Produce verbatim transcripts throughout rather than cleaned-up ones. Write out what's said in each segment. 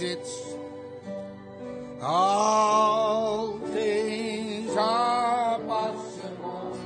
sits. All things are possible.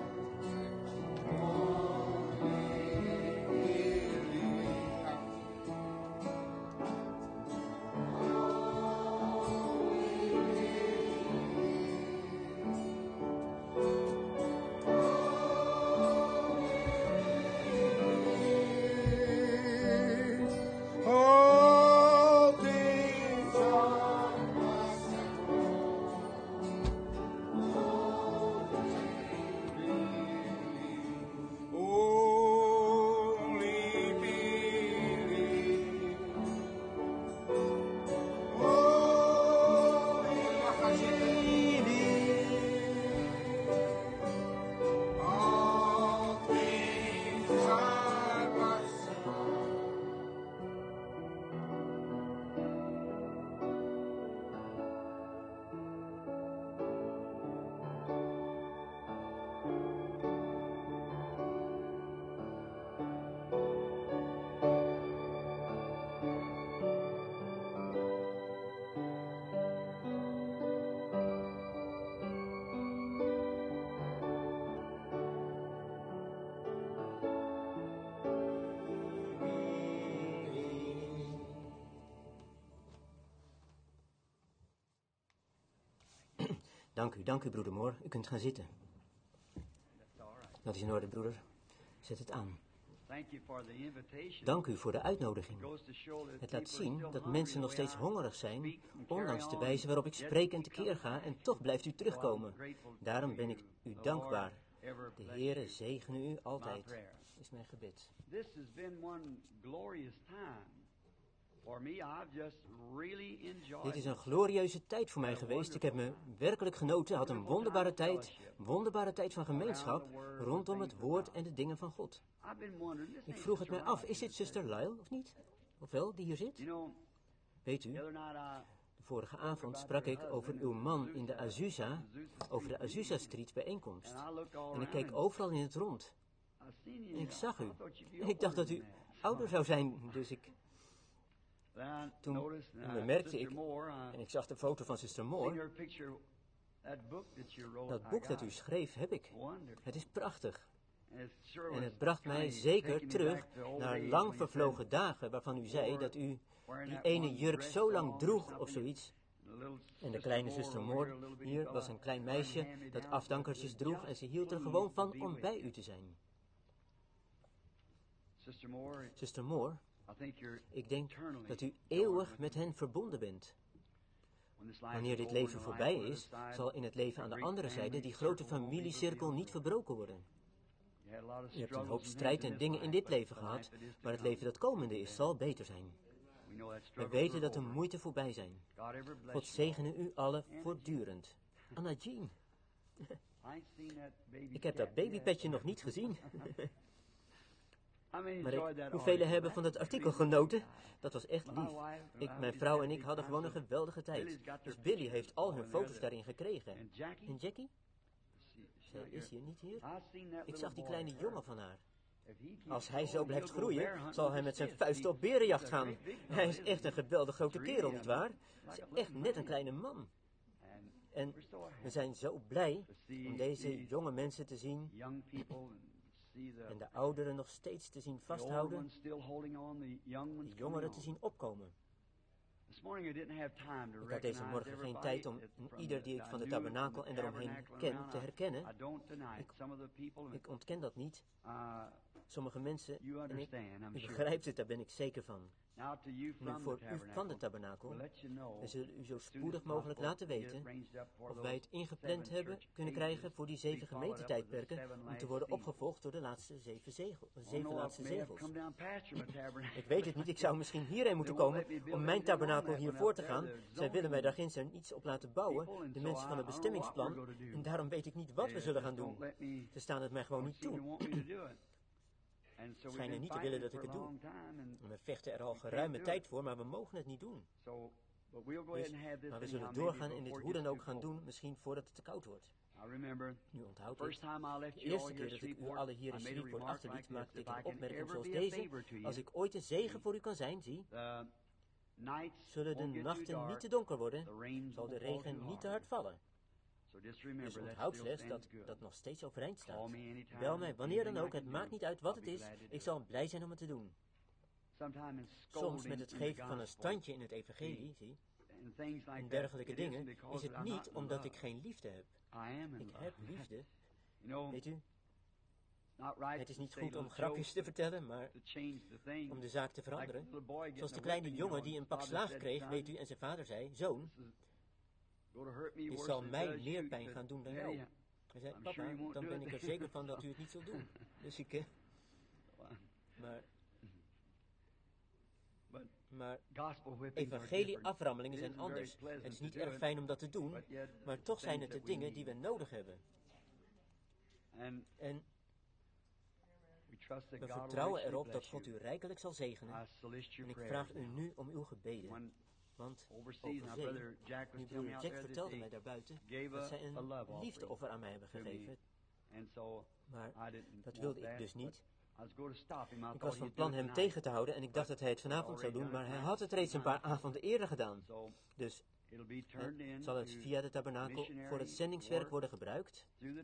Dank u, dank u, broeder Moore. U kunt gaan zitten. Dat is in orde, broeder. Zet het aan. Dank u voor de uitnodiging. Het laat zien dat mensen nog steeds hongerig zijn, ondanks de wijze waarop ik spreek en tekeer ga, en toch blijft u terugkomen. Daarom ben ik u dankbaar. De Heere zegene u altijd, is mijn gebed. Dit is een glorieuze tijd voor mij geweest. Ik heb me werkelijk genoten, had een wonderbare tijd, wonderbare tijd van gemeenschap rondom het woord en de dingen van God. Ik vroeg het mij af, is dit zuster Lyle of niet? Ofwel, die hier zit? Weet u, de vorige avond sprak ik over uw man in de Azusa, over de Azusa Street bijeenkomst. En ik keek overal in het rond. En ik zag u. En ik dacht dat u ouder zou zijn, dus ik... Toen bemerkte ik, en ik zag de foto van zuster Moore, dat boek dat u schreef heb ik. Het is prachtig. En het bracht mij zeker terug naar lang vervlogen dagen waarvan u zei dat u die ene jurk zo lang droeg of zoiets. En de kleine zuster Moore hier was een klein meisje dat afdankertjes droeg en ze hield er gewoon van om bij u te zijn. Zuster Moore, ik denk dat u eeuwig met hen verbonden bent. Wanneer dit leven voorbij is, zal in het leven aan de andere zijde die grote familiecirkel niet verbroken worden. U hebt een hoop strijd en dingen in dit leven gehad, maar het leven dat komende is, zal beter zijn. We weten dat de moeite voorbij zijn. God zegene u allen voortdurend. Anna Jean. Ik heb dat babypetje nog niet gezien. Maar ik, hoeveel hebben van dat artikel genoten? Dat was echt lief. Ik, mijn vrouw en ik hadden gewoon een geweldige tijd. Dus Billy heeft al hun foto's daarin gekregen. En Jackie? Zij is hier niet hier. Ik zag die kleine jongen van haar. Als hij zo blijft groeien, zal hij met zijn vuisten op berenjacht gaan. Hij is echt een geweldig grote kerel, nietwaar? Hij is echt net een kleine man. En we zijn zo blij om deze jonge mensen te zien en de ouderen nog steeds te zien vasthouden, de jongeren te zien opkomen. Ik had deze morgen geen tijd om ieder die ik van de tabernakel en eromheen ken te herkennen. Ik, ik ontken dat niet. Sommige mensen, en ik, u begrijpt het, daar ben ik zeker van. Nu voor u van de tabernakel, we zullen u zo spoedig mogelijk laten weten of wij het ingepland hebben kunnen krijgen voor die zeven gemeentetijdperken om te worden opgevolgd door de laatste zeven, zegel, zeven laatste zegels. Ik weet het niet, ik zou misschien hierheen moeten komen om mijn tabernakel hier voor te gaan. Zij willen mij daar ginds niets op laten bouwen, de mensen van het bestemmingsplan, en daarom weet ik niet wat we zullen gaan doen. Ze staan het mij gewoon niet toe. Ze schijnen niet te willen dat ik het doe. We vechten er al geruime tijd voor, maar we mogen het niet doen. Dus, maar we zullen doorgaan en dit hoe dan ook gaan doen, misschien voordat het te koud wordt. Nu onthoud ik, de eerste keer dat ik u allen hier in Shreveport achterliet, maakte ik een opmerking zoals deze. Als ik ooit een zegen voor u kan zijn, zie, zullen de nachten niet te donker worden, zal de regen niet te hard vallen. Dus onthoud slechts dat dat nog steeds overeind staat. Bel mij wanneer dan ook, het maakt niet uit wat het is, ik zal blij zijn om het te doen. Soms met het geven van een standje in het evangelie, zie, en dergelijke dingen, is het niet omdat ik geen liefde heb. Ik heb liefde. Weet u, het is niet goed om grapjes te vertellen, maar om de zaak te veranderen. Zoals de kleine jongen die een pak slaag kreeg, weet u, en zijn vader zei, zoon, dit zal mij meer pijn gaan doen dan jou. Hij zei, papa, dan ben ik er zeker van dat u het niet zult doen. Dus ik, maar... Maar evangelie-aframmelingen zijn anders. Het is niet erg fijn om dat te doen, maar toch zijn het de dingen die we nodig hebben. En we vertrouwen erop dat God u rijkelijk zal zegenen. En ik vraag u nu om uw gebeden. Want over zee, nu broeder Jack vertelde mij daarbuiten dat zij een liefdeoffer aan mij hebben gegeven. Maar dat wilde ik dus niet. Ik was van plan hem tegen te houden en ik dacht dat hij het vanavond zou doen, maar hij had het reeds een paar avonden eerder gedaan. Dus he, zal het via de tabernakel voor het zendingswerk worden gebruikt?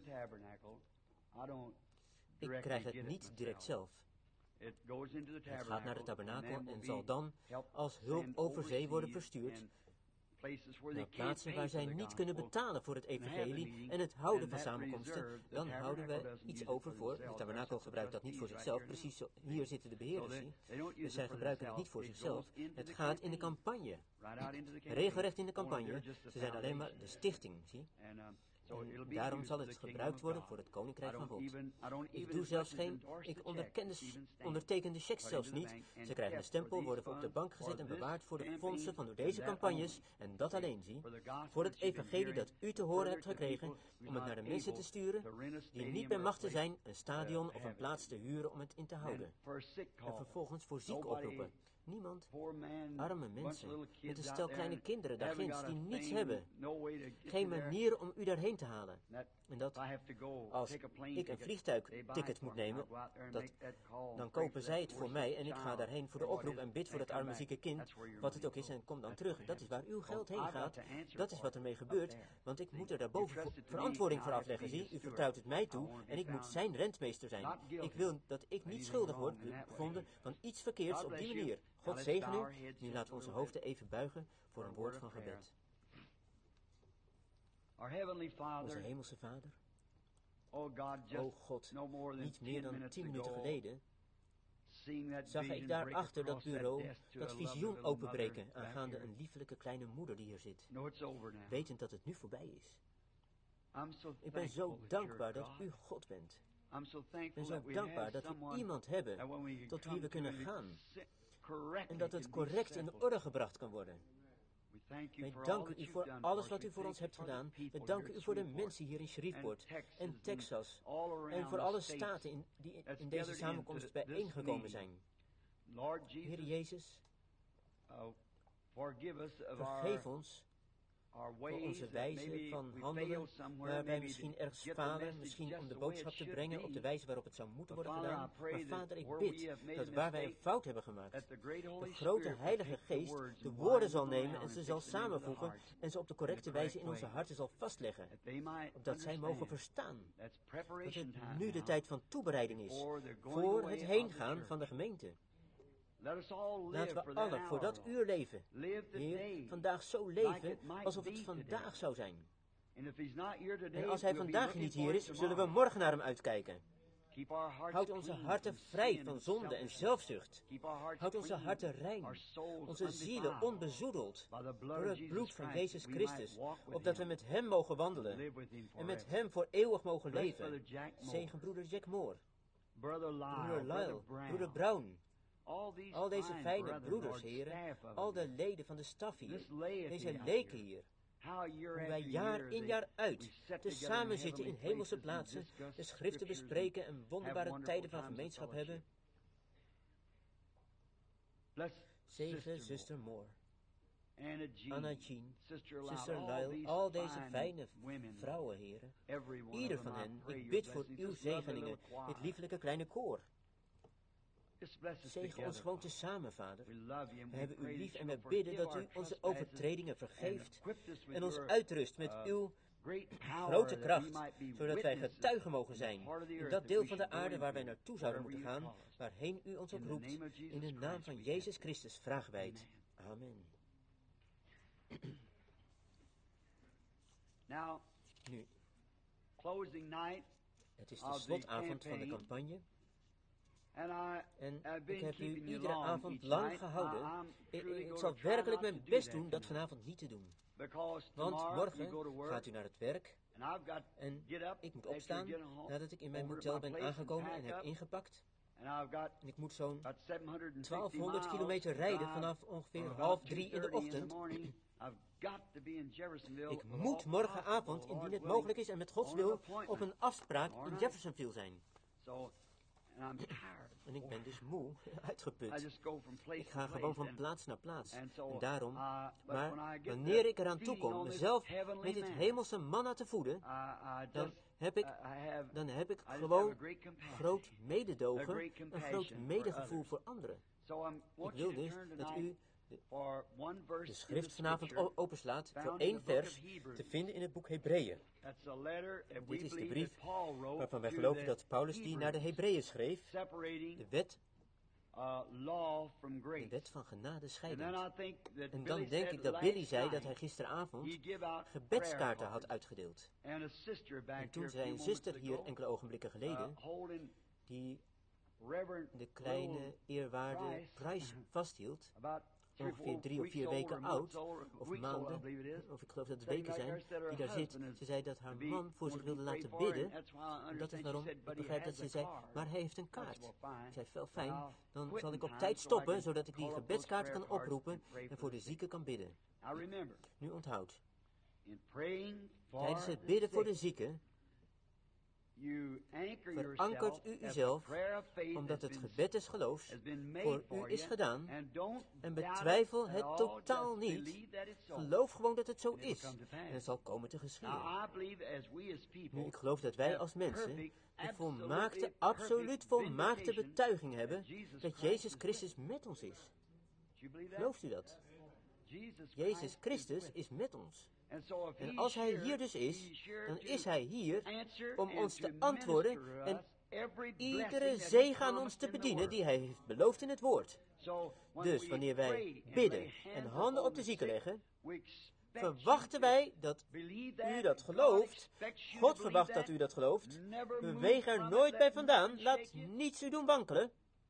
Ik krijg het niet direct zelf. Het gaat naar de tabernakel en zal dan als hulp over zee worden verstuurd naar plaatsen waar zij niet kunnen betalen voor het evangelie en het houden van samenkomsten. Dan houden we iets over voor. De tabernakel gebruikt dat niet voor zichzelf. Precies zo, hier zitten de beheerders. Dus zij gebruiken het niet voor zichzelf. Het gaat in de campagne. Regelrecht in de campagne. Ze zijn alleen maar de stichting, zie. En daarom zal het gebruikt worden voor het Koninkrijk van God. Ik doe zelfs geen, ik onderken de, onderteken de checks zelfs niet. Ze krijgen een stempel, worden op de bank gezet en bewaard voor de fondsen van deze campagnes. En dat alleen, zie. Voor het evangelie dat u te horen hebt gekregen, om het naar de mensen te sturen, die niet bij machten zijn een stadion of een plaats te huren om het in te houden. En vervolgens voor zieken oproepen. Niemand, arme mensen, met een stel kleine kinderen daarginds die niets hebben. Geen manier om u daarheen te halen. En dat, als ik een vliegtuigticket moet nemen, dat, dan kopen zij het voor mij en ik ga daarheen voor de oproep en bid voor dat arme zieke kind, wat het ook is, en kom dan terug. Dat is waar uw geld heen gaat. Dat is wat ermee gebeurt, want ik moet er daarboven verantwoording voor afleggen. Zie, u vertrouwt het mij toe en ik moet zijn rentmeester zijn. Ik wil dat ik niet schuldig word bevonden van iets verkeerds op die manier. God zegen u. Nu laten we onze hoofden even buigen voor een woord van gebed. Onze hemelse Vader, o God, niet meer dan tien minuten geleden zag ik daarachter dat bureau dat visioen openbreken aangaande een liefelijke kleine moeder die hier zit, wetend dat het nu voorbij is. Ik ben zo dankbaar dat u God bent. Ik ben zo dankbaar dat we iemand hebben tot wie we kunnen gaan en dat het correct in orde gebracht kan worden. Wij danken u voor alles wat u voor ons hebt gedaan. We danken u voor de mensen hier in Shreveport en Texas en voor alle staten in, die in deze samenkomst bijeengekomen zijn. Heer Jezus, vergeef ons voor onze wijze van handelen, waar wij misschien ergens falen, misschien om de boodschap te brengen op de wijze waarop het zou moeten worden gedaan. Maar Vader, ik bid dat waar wij een fout hebben gemaakt, de grote Heilige Geest de woorden zal nemen en ze zal samenvoegen en ze op de correcte wijze in onze harten zal vastleggen, opdat zij mogen verstaan dat het nu de tijd van toebereiding is voor het heengaan van de gemeente. Laten we allen voor dat uur leven, Heer, vandaag zo leven alsof het vandaag zou zijn. En als hij vandaag niet hier is, zullen we morgen naar hem uitkijken. Houd onze harten vrij van zonde en zelfzucht. Houd onze harten rein, onze zielen onbezoedeld door het bloed van Jezus Christus, opdat we met hem mogen wandelen en met hem voor eeuwig mogen leven. Zegen broeder Jack Moore, broeder Lyle, broeder Brown. Al deze fijne broeders, heren, al de leden van de staf hier, deze leken hier, hoe wij jaar in jaar uit tezamen zitten in hemelse plaatsen, de schriften bespreken en wonderbare tijden van gemeenschap hebben. Zegen zuster Moore, Anna Jean, zuster Lyle, al deze fijne vrouwen, heren, ieder van hen, ik bid voor uw zegeningen, dit lieflijke kleine koor. Zegen ons gewoon tezamen, Vader. We hebben u lief en we bidden dat u onze overtredingen vergeeft en ons uitrust met uw grote kracht, zodat wij getuigen mogen zijn in dat deel van de aarde waar wij naartoe zouden moeten gaan, waarheen u ons ook roept. In de naam van Jezus Christus vragen wij het. Amen. Nu, het is de slotavond van de campagne. En ik heb u iedere avond lang gehouden. Ik, ik zal werkelijk mijn best doen dat vanavond niet te doen. Want morgen gaat u naar het werk. En ik moet opstaan nadat ik in mijn motel ben aangekomen en heb ingepakt. En ik moet zo'n twaalfhonderd kilometer rijden vanaf ongeveer half drie in de ochtend. Ik moet morgenavond, indien het mogelijk is en met Gods wil, op een afspraak in Jeffersonville zijn. En ik ben dus moe, uitgeput. Ik ga gewoon van plaats naar plaats. En daarom, maar wanneer ik eraan toe kom mezelf met dit hemelse manna te voeden, dan heb ik, dan heb ik gewoon groot mededogen, een groot medegevoel voor anderen. Ik wil dus dat u de, de schrift vanavond openslaat voor één vers te vinden in het boek Hebreeën. Dit is de brief waarvan wij geloven dat Paulus die naar de Hebreeën schreef, de wet, de wet van genade scheidend. En dan denk ik dat Billy zei dat hij gisteravond gebedskaarten had uitgedeeld. En toen zei een zuster hier enkele ogenblikken geleden, die de kleine eerwaarde Price vasthield, ongeveer drie of vier weken oud, of maanden, of ik geloof dat het weken zijn, die daar zit. Ze zei dat haar man voor zich wilde laten bidden. En dat is waarom ik begrijp dat ze zei, maar hij heeft een kaart. Ik zei, wel fijn, dan zal ik op tijd stoppen, zodat ik die gebedskaart kan oproepen en voor de zieken kan bidden. Nu onthoud, tijdens het bidden voor de zieken, verankert u uzelf, omdat het gebed des geloofs voor u is gedaan, en betwijfel het totaal niet. Geloof gewoon dat het zo is, en het zal komen te geschieden. Nu, ik geloof dat wij als mensen de volmaakte, absoluut volmaakte betuiging hebben dat Jezus Christus met ons is. Gelooft u dat? Jezus Christus is met ons. En als hij hier dus is, dan is hij hier om ons te antwoorden en iedere zegen aan ons te bedienen die hij heeft beloofd in het woord. Dus wanneer wij bidden en handen op de zieken leggen, verwachten wij dat u dat gelooft. God verwacht dat u dat gelooft. Beweeg er nooit bij vandaan. Laat niets u doen wankelen.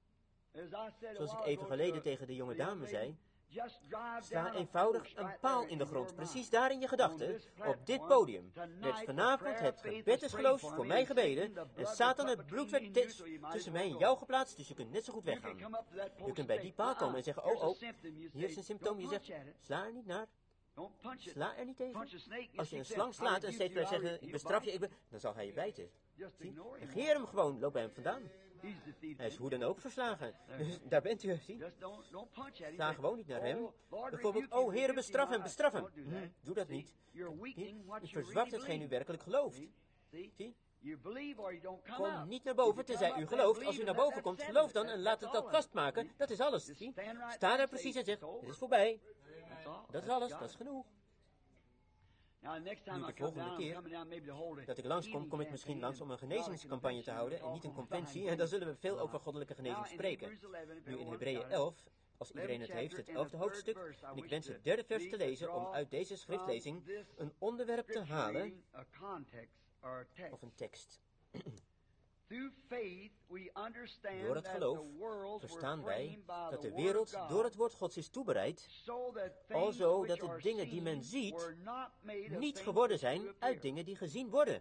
Zoals ik even geleden tegen de jonge dame zei, sla eenvoudig een paal in de grond, precies daar in je gedachten. Op dit podium werd vanavond het gebed des geloofs voor mij gebeden en Satan, het bloed werd tussen mij en jou geplaatst, dus je kunt net zo goed weggaan. Je kunt bij die paal komen en zeggen, oh oh, hier is een symptoom. Je zegt, sla er niet naar. Sla er niet tegen. Als je een slang slaat en steeds blijft zeggen, ik bestraf je, ik ben, dan zal hij je bijten. Zie? Negeer hem gewoon, loop bij hem vandaan. Hij is hoe dan ook verslagen. Dus daar bent u, zie. Sla gewoon niet naar hem. Bijvoorbeeld, oh Heere, bestraf hem, bestraf hem. Hm, doe dat niet. U verzwakt hetgeen u werkelijk gelooft. Zie? Kom niet naar boven tenzij u gelooft. Als u naar boven komt, geloof dan en laat het dat vastmaken. Dat is alles. Zie? Sta daar precies en zeg, het is voorbij. Dat is alles, dat is genoeg. Nu de volgende keer dat ik langskom, kom ik misschien langs om een genezingscampagne te houden en niet een conventie. En dan zullen we veel over goddelijke genezing spreken. Nu in Hebreeën elf, als iedereen het heeft, het elfde hoofdstuk. En ik wens het derde vers te lezen om uit deze schriftlezing een onderwerp te halen, of een tekst. Door het geloof verstaan wij dat de wereld door het woord Gods is toebereid, alzo dat de dingen die men ziet niet geworden zijn uit dingen die gezien worden.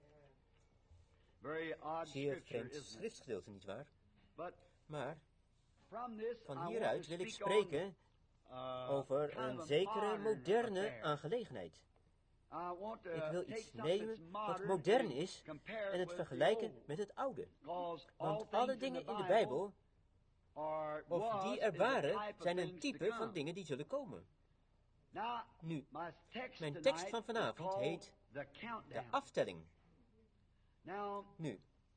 Zeer vreemd schriftgedeelte, nietwaar? Maar van hieruit wil ik spreken over een zekere moderne aangelegenheid. Ik wil iets nemen wat modern is en het vergelijken met het oude. Want alle dingen in de Bijbel, of die er waren, zijn een type van dingen die zullen komen. Nu, mijn tekst van vanavond heet de aftelling. Nu,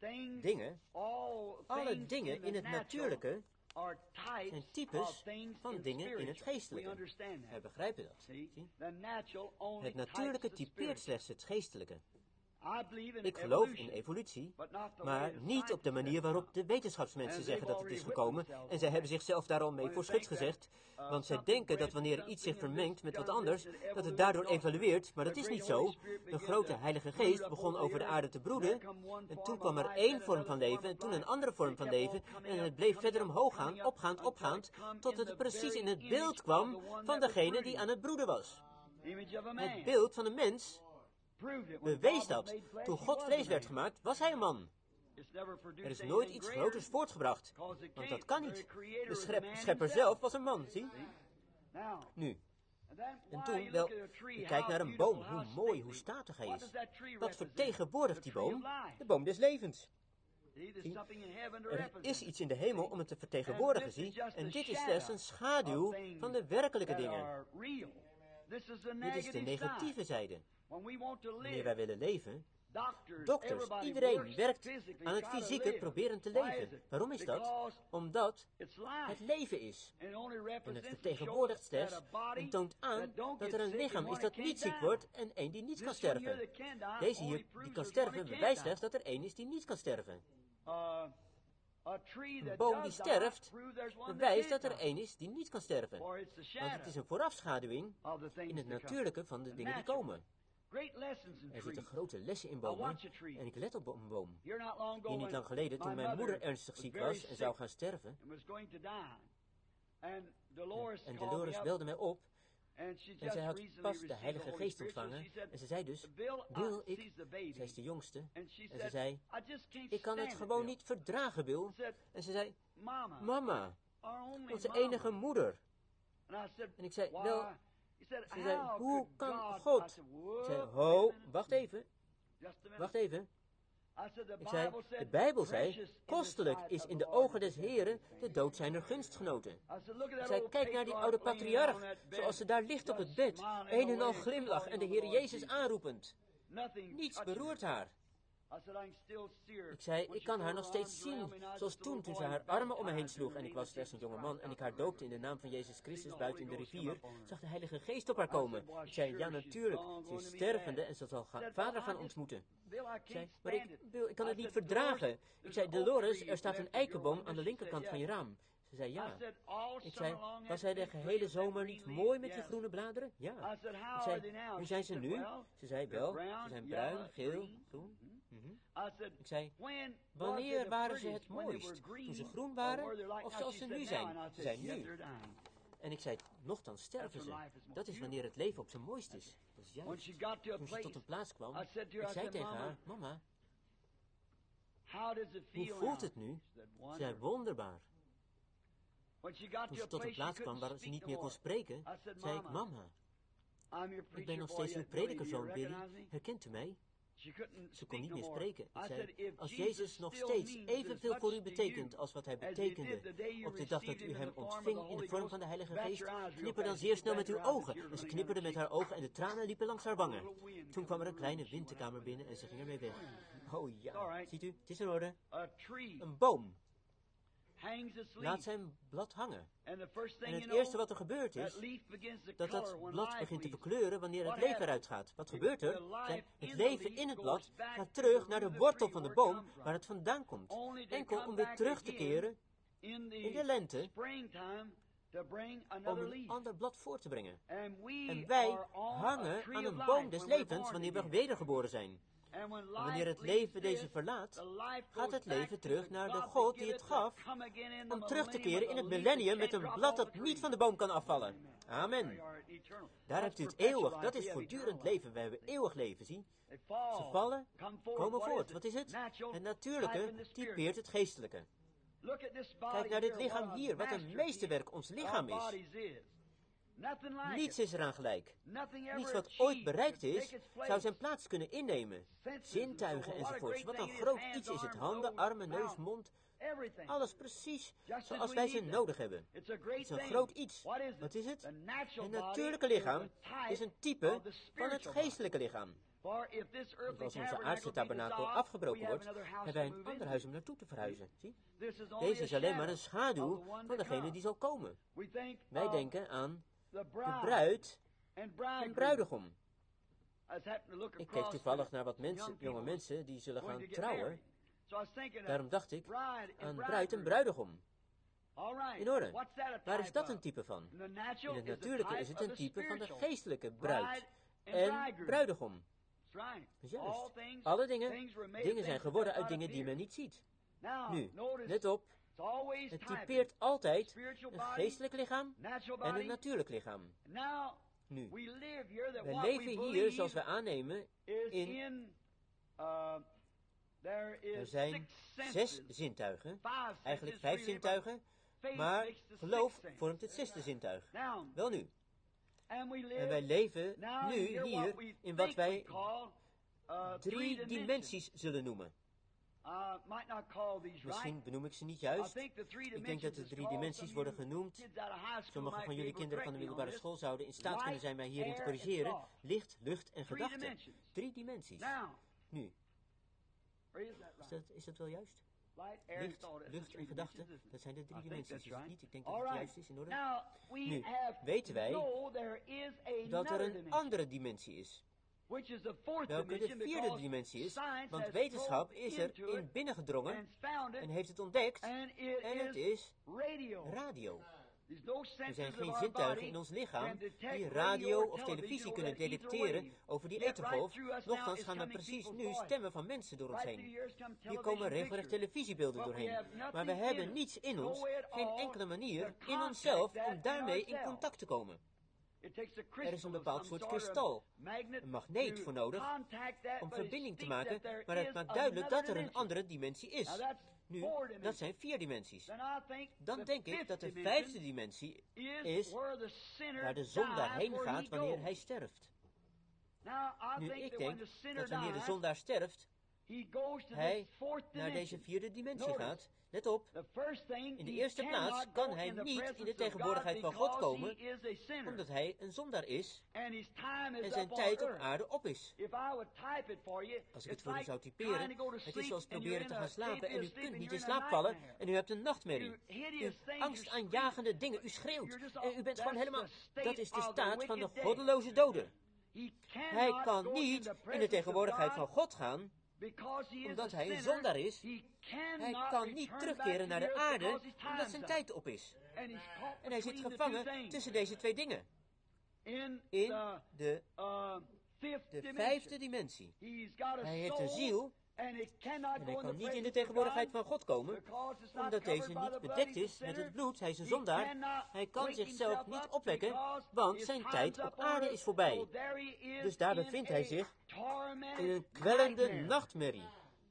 Dingen, alle dingen in het natuurlijke zijn types van dingen in het geestelijke. Wij begrijpen dat. Zie? Het natuurlijke typeert slechts het geestelijke. Ik geloof in evolutie, maar niet op de manier waarop de wetenschapsmensen zeggen dat het is gekomen. En zij hebben zichzelf daar al mee voor schut gezegd. Want zij denken dat wanneer iets zich vermengt met wat anders, dat het daardoor evolueert. Maar dat is niet zo. Een grote heilige geest begon over de aarde te broeden. En toen kwam er één vorm van leven en toen een andere vorm van leven. En het bleef verder omhoog gaan, opgaand, opgaand, tot het precies in het beeld kwam van degene die aan het broeden was. Het beeld van een mens bewees dat. Toen God vlees werd gemaakt, was hij een man. Er is nooit iets groters voortgebracht. Want dat kan niet. De schep, schepper zelf was een man, zie? Nu. En toen, wel, je kijkt naar een boom. Hoe mooi, hoe statig hij is. Wat vertegenwoordigt die boom? De boom des levens. Zie? Er is iets in de hemel om het te vertegenwoordigen, zie? En dit is slechts een schaduw van de werkelijke dingen. Dit is de negatieve zijde. Wanneer wij willen leven, dokters, iedereen werkt aan het fysieke proberen te leven. Waarom is dat? Omdat het leven is. En het vertegenwoordigt slechts en toont aan dat er een lichaam is dat niet ziek wordt en één die niet kan sterven. Deze hier, die kan sterven, bewijst slechts dat er één is die niet kan sterven. Een boom die sterft, bewijst dat er één is die niet kan sterven. Want het is een voorafschaduwing in het natuurlijke van de dingen die komen. Er zitten grote lessen in bomen en ik let op een boom. Hier niet lang geleden, toen mijn moeder ernstig ziek was en zou gaan sterven. En Dolores belde mij op en zij had pas de Heilige Geest ontvangen. En ze zei dus, Bill, ik, zij is de jongste, en ze zei, ik kan het gewoon niet verdragen, Bill. En ze zei, mama, onze enige moeder. En ik zei, wel... Ze zei, hoe kan God? Ik zei, ho, wacht even. Wacht even. Ik zei, de Bijbel zei, kostelijk is in de ogen des Heren de dood zijner gunstgenoten. Ik zei, kijk naar die oude patriarch, zoals ze daar ligt op het bed, een en al glimlach en de Heer Jezus aanroepend. Niets beroert haar. Ik zei, ik kan haar nog steeds zien, zoals toen, toen ze haar armen om me heen sloeg. En ik was slechts een jonge man en ik haar doopte in de naam van Jezus Christus buiten in de rivier. Zag de Heilige Geest op haar komen. Ik zei, ja natuurlijk, ze is stervende en ze zal ga- vader gaan ontmoeten. Ik zei, maar ik, Bill, ik kan het niet verdragen. Ik zei, Dolores, er staat een eikenboom aan de linkerkant van je raam. Ze zei ja. Ik zei, was hij de gehele zomer niet mooi met die groene bladeren? Ja. Ik zei, hoe zijn ze nu? Ze zei, wel, ze zijn bruin, geel, groen. Mm-hmm. Ik zei, wanneer waren ze het mooist? Toen ze groen waren of zoals ze nu zijn? Ze zei nu. En ik zei, nochtans sterven ze. Dat is wanneer het leven op zijn mooist is. Dat is juist. Toen ze tot een plaats kwam, ik zei tegen haar, mama, hoe voelt het nu? Ze zei, wonderbaar. Toen ze tot een plaats kwam waar ze niet meer kon spreken, zei ik, mama, ik ben nog steeds uw predikerzoon, Billy. Herkent u mij? Ze kon niet meer spreken. Ik zei, als Jezus nog steeds evenveel voor u betekent als wat hij betekende op de dag dat u hem ontving in de vorm van de Heilige Geest, knipper dan zeer snel met uw ogen. En ze knipperde met haar ogen en de tranen liepen langs haar wangen. Toen kwam er een kleine wind de kamer binnen en ze ging ermee weg. Oh ja, ziet u, het is in orde. Een boom laat zijn blad hangen. En het eerste wat er gebeurt is, dat dat blad begint te verkleuren wanneer het leven eruit gaat. Wat gebeurt er? Het leven in het blad gaat terug naar de wortel van de boom waar het vandaan komt. Enkel om weer terug te keren in de lente om een ander blad voor te brengen. En wij hangen aan een boom des levens wanneer we wedergeboren zijn. En wanneer het leven deze verlaat, gaat het leven terug naar de God die het gaf, om terug te keren in het millennium met een blad dat niet van de boom kan afvallen. Amen. Daar hebt u het eeuwig, dat is voortdurend leven. We hebben eeuwig leven, zie. Ze vallen, komen voort. Wat is het? Het natuurlijke typeert het geestelijke. Kijk naar dit lichaam hier, wat een meesterwerk ons lichaam is. Niets is eraan gelijk. Niets wat ooit bereikt is, zou zijn plaats kunnen innemen. Zintuigen enzovoorts. Wat een groot iets is het. Handen, armen, neus, mond, Alles precies zoals wij ze nodig hebben. Het is een groot iets. Wat is het? Het natuurlijke lichaam is een type van het geestelijke lichaam. Want als onze aardse tabernakel afgebroken wordt, hebben wij een ander huis om naartoe te verhuizen. Zie? Deze is alleen maar een schaduw van degene die zal komen. Wij denken aan de bruid en bruidegom. Ik keek toevallig naar wat mensen, jonge mensen die zullen gaan trouwen. Daarom dacht ik aan bruid en bruidegom. In orde. Waar is dat een type van? In het natuurlijke is het een type van de geestelijke bruid en bruidegom. Dat is juist. Alle dingen, dingen zijn geworden uit dingen die men niet ziet. Nu, let op. Het typeert altijd een geestelijk lichaam en een natuurlijk lichaam. Nu, wij leven hier, zoals we aannemen, in... Er zijn zes zintuigen, eigenlijk vijf zintuigen, maar geloof vormt het zesde zintuig. Wel nu. En wij leven nu hier in wat wij drie dimensies zullen noemen. Misschien benoem ik ze niet juist. Ik denk dat de drie dimensies worden genoemd. Sommige van jullie kinderen van de middelbare school zouden in staat kunnen zijn mij hierin te corrigeren. Licht, lucht en gedachte. Drie dimensies. Nu. Is dat, is dat wel juist? Licht, lucht en gedachte, dat zijn de drie dimensies. Is het niet? Ik denk dat het juist is in orde. Nu, weten wij dat er een andere dimensie is. Welke de vierde dimensie is, want wetenschap is er in binnengedrongen en heeft het ontdekt en het is radio. Er zijn geen zintuigen in ons lichaam die radio of televisie kunnen detecteren over die ethergolf. Nochtans gaan er precies nu stemmen van mensen door ons heen. Hier komen regelrecht televisiebeelden doorheen. Maar we hebben niets in ons, geen enkele manier in onszelf om daarmee in contact te komen. Er is een bepaald soort kristal, een magneet voor nodig, om verbinding te maken, maar het maakt duidelijk dat er een andere dimensie is. Nu, dat zijn vier dimensies. Dan denk ik dat de vijfde dimensie is waar de zondaar heen gaat wanneer hij sterft. Nu, ik denk dat wanneer de zondaar sterft, hij naar deze vierde dimensie gaat. Let op, in de eerste plaats kan hij niet in de tegenwoordigheid van God komen, omdat hij een zondaar is en zijn tijd op aarde op is. Als ik het voor u zou typeren, het is zoals proberen te gaan slapen en u kunt niet in slaap vallen en u hebt een nachtmerrie. U angstaanjagende dingen, u schreeuwt en u bent gewoon helemaal... Dat is de staat van de goddeloze dode. Hij kan niet in de tegenwoordigheid van God gaan, omdat hij een zondaar is. Hij kan niet terugkeren naar de aarde, omdat zijn tijd op is. En hij zit gevangen tussen deze twee dingen. In de, de vijfde dimensie. Hij heeft een ziel en hij kan niet in de tegenwoordigheid van God komen, omdat deze niet bedekt is met het bloed. Hij is een zondaar. Hij kan zichzelf niet opwekken, want zijn tijd op aarde is voorbij. Dus daar bevindt hij zich in een kwellende nachtmerrie.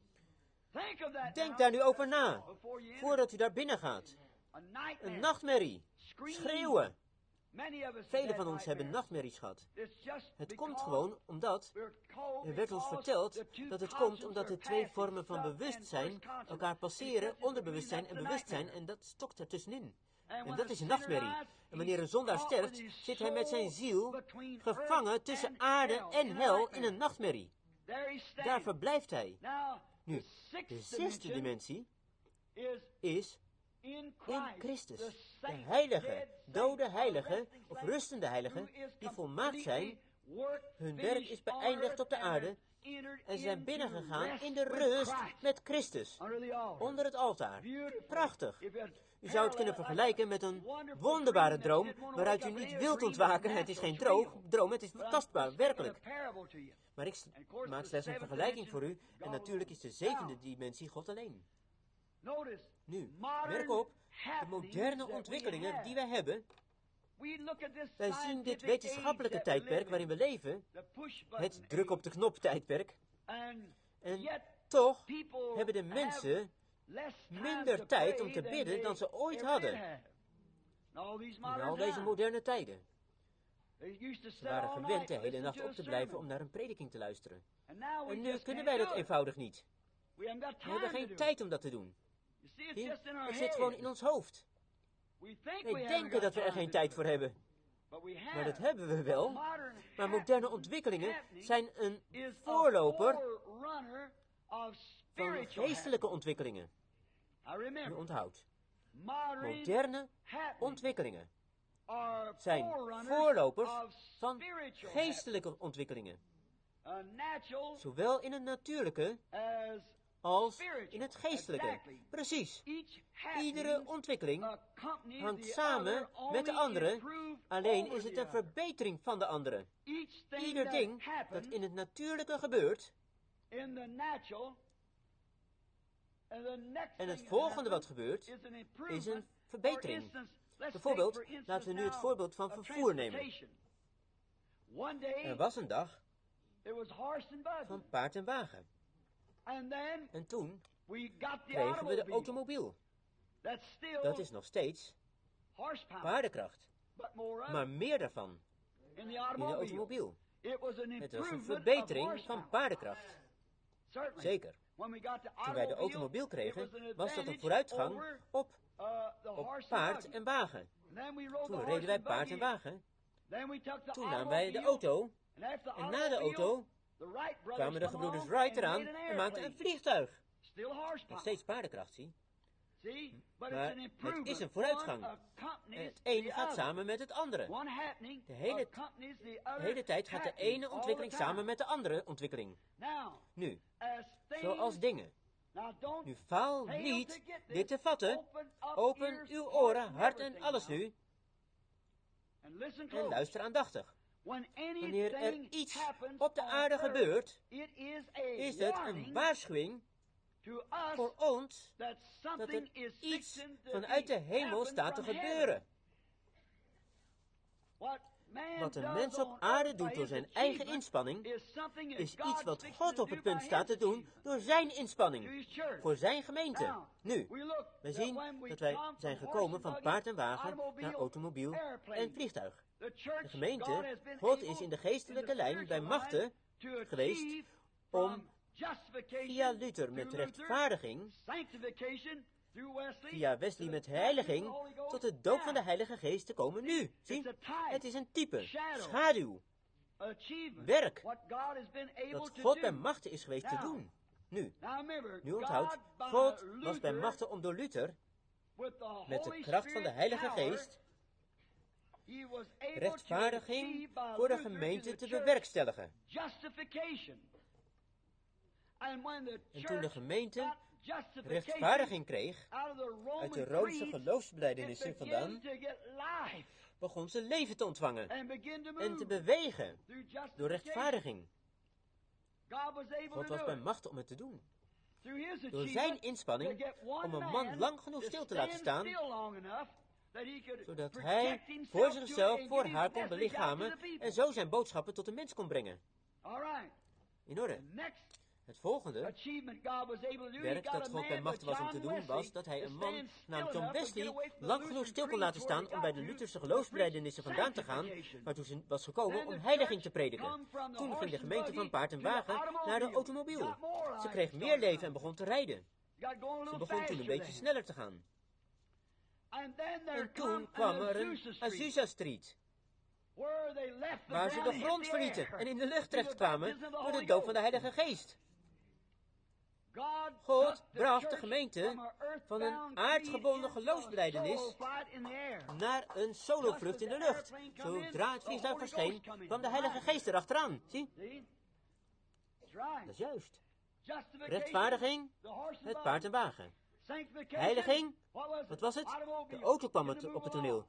Denk daar nu over na, voordat u daar binnen gaat. Een nachtmerrie. Schreeuwen. Velen van ons hebben nachtmerries gehad. Het komt gewoon omdat, er werd ons verteld, dat het komt omdat de twee vormen van bewustzijn elkaar passeren, onderbewustzijn en bewustzijn, en dat stokt er tussenin. En dat is een nachtmerrie. En wanneer een zondaar sterft, zit hij met zijn ziel gevangen tussen aarde en hel in een nachtmerrie. Daar verblijft hij. Nu, de zesde dimensie is in Christus. De heilige, dode heilige, of rustende heiligen, die volmaakt zijn, hun werk is beëindigd op de aarde, en zijn binnengegaan in de rust met Christus, onder het altaar. Prachtig. U zou het kunnen vergelijken met een wonderbare droom, waaruit u niet wilt ontwaken. Het is geen droog, droom, het is tastbaar, werkelijk. Maar ik maak slechts een vergelijking voor u, en natuurlijk is de zevende dimensie God alleen. Nu, merk op, de moderne ontwikkelingen die wij hebben. Wij zien dit wetenschappelijke tijdperk waarin we leven, het druk op de knop tijdperk, en toch hebben de mensen minder tijd om te bidden dan ze ooit hadden. In al deze moderne tijden. Ze waren gewend de hele nacht op te blijven om naar een prediking te luisteren. En nu kunnen wij dat eenvoudig niet. We hebben geen tijd om dat te doen. Zie, het zit gewoon in ons hoofd. Wij denken dat we er geen tijd voor hebben. Maar dat hebben we wel. Maar moderne ontwikkelingen zijn een voorloper van geestelijke ontwikkelingen. U onthoudt. Moderne ontwikkelingen zijn voorlopers van geestelijke ontwikkelingen. Zowel in het natuurlijke als in het geestelijke. Precies. Iedere ontwikkeling hangt samen met de andere, alleen is het een verbetering van de andere. Ieder ding dat in het natuurlijke gebeurt, en het volgende wat gebeurt, is een verbetering. Bijvoorbeeld, laten we nu het voorbeeld van vervoer nemen. Er was een dag van paard en wagen. En toen kregen we de automobiel. Dat is nog steeds paardenkracht. Maar meer daarvan in de automobiel. Het was een verbetering van paardenkracht. Zeker. Toen wij de automobiel kregen, was dat een vooruitgang op, op paard en wagen. Toen reden wij paard en wagen. Toen namen wij de auto. En na de auto kwamen de gebroeders Wright eraan en maakten een vliegtuig. Nog steeds paardenkracht, zie. Maar het is een vooruitgang. En het een gaat samen met het andere. De hele, de hele tijd gaat de ene ontwikkeling samen met de andere ontwikkeling. Nu, zoals dingen. Nu faal niet dit te vatten. Open uw oren, hart en alles nu. En luister aandachtig. Wanneer er iets op de aarde gebeurt, is het een waarschuwing voor ons dat er iets vanuit de hemel staat te gebeuren. Wat een mens op aarde doet door zijn eigen inspanning, is iets wat God op het punt staat te doen door zijn inspanning, voor zijn gemeente. Nu, we zien dat wij zijn gekomen van paard en wagen naar automobiel en vliegtuig. De gemeente, God is in de geestelijke lijn bij machten geweest om via Luther met rechtvaardiging, via Wesley met heiliging, tot de doop van de Heilige Geest te komen nu. Zie, het is een type, schaduw, werk, dat God bij machten is geweest te doen. Nu, nu onthoud, God was bij machten om door Luther, met de kracht van de Heilige Geest, rechtvaardiging voor de gemeente te bewerkstelligen. En toen de gemeente rechtvaardiging kreeg uit de Roomse geloofsbelijdenissen vandaan, begon ze leven te ontvangen en te bewegen door rechtvaardiging. God was bij macht om het te doen. Door zijn inspanning om een man lang genoeg stil te laten staan, zodat hij voor zichzelf, voor haar kon belichamen en zo zijn boodschappen tot de mens kon brengen. In orde. Het volgende werk dat God bij macht was om te doen, was dat hij een man naamd John Wesley lang genoeg stil kon laten staan om bij de Lutherse geloofsbelijdenissen vandaan te gaan, waartoe ze was gekomen om heiliging te prediken. Toen ging de gemeente van paard en wagen naar de automobiel. Ze kreeg meer leven en begon te rijden. Ze begon toen een beetje sneller te gaan. En toen kwam er een Azusa Street, waar ze de grond verlieten en in de lucht terechtkwamen door de doop van de Heilige Geest. God bracht de gemeente van een aardgebonden geloofsbelijdenis naar een solovlucht in de lucht. Zodra het vliegtuig verscheen, kwam de Heilige Geest erachteraan. Zie? Dat is juist. Rechtvaardiging, het paard en wagen. Heiliging, wat was het? De auto kwam het op het toneel.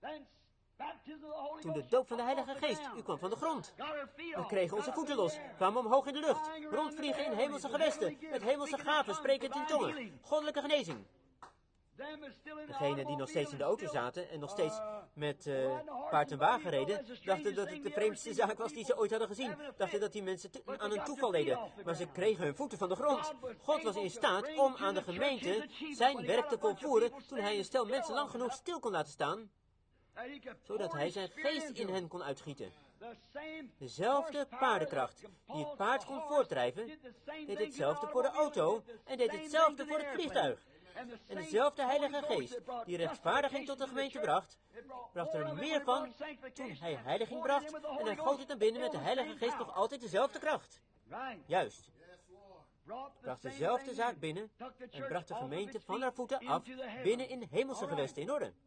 Toen de doop van de Heilige Geest, u kwam van de grond. We kregen onze voeten los, kwamen omhoog in de lucht, rondvliegen in hemelse gewesten, met hemelse gaven, sprekend in tongen, goddelijke genezing. Degenen die nog steeds in de auto zaten en nog steeds met uh, paard en wagen reden, dachten dat het de vreemdste zaak was die ze ooit hadden gezien. Dachten dat die mensen aan een toeval leden, maar ze kregen hun voeten van de grond. God was in staat om aan de gemeente zijn werk te volvoeren toen hij een stel mensen lang genoeg stil kon laten staan, zodat hij zijn geest in hen kon uitgieten. Dezelfde paardenkracht die het paard kon voortdrijven, deed hetzelfde voor de auto en deed hetzelfde voor het vliegtuig. En dezelfde Heilige Geest die rechtvaardiging tot de gemeente bracht, bracht er meer van toen hij heiliging bracht en hij goot het naar binnen met de Heilige Geest nog altijd dezelfde kracht. Juist. Bracht dezelfde zaak binnen en bracht de gemeente van haar voeten af binnen in hemelse gewesten in orde.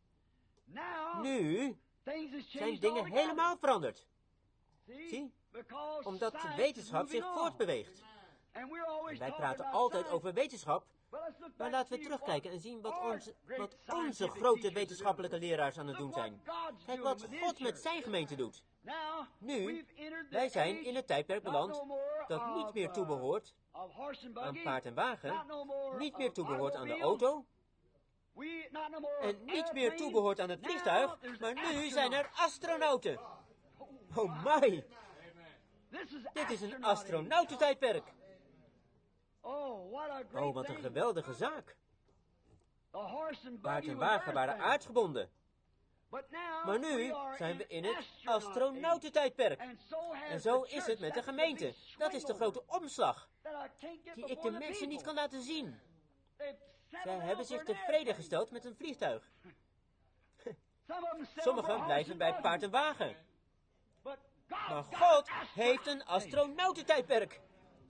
Nu zijn dingen helemaal veranderd. Zie? Omdat de wetenschap zich voortbeweegt. En wij praten altijd over wetenschap, maar laten we terugkijken en zien wat onze, wat onze grote wetenschappelijke leraars aan het doen zijn. Kijk wat God met zijn gemeente doet. Nu, wij zijn in het tijdperk beland dat niet meer toebehoort aan paard en wagen, niet meer toebehoort aan de auto, en niet meer toebehoort aan het vliegtuig, maar nu zijn er astronauten. Oh my! Dit is een astronautentijdperk. Oh, wat een geweldige zaak. Paard en wagen waren aardgebonden. Maar nu zijn we in het astronautentijdperk. En zo is het met de gemeente. Dat is de grote omslag, die ik de mensen niet kan laten zien. Zij hebben zich tevreden gesteld met een vliegtuig. Sommigen blijven bij paard en wagen. Maar God heeft een astronautentijdperk.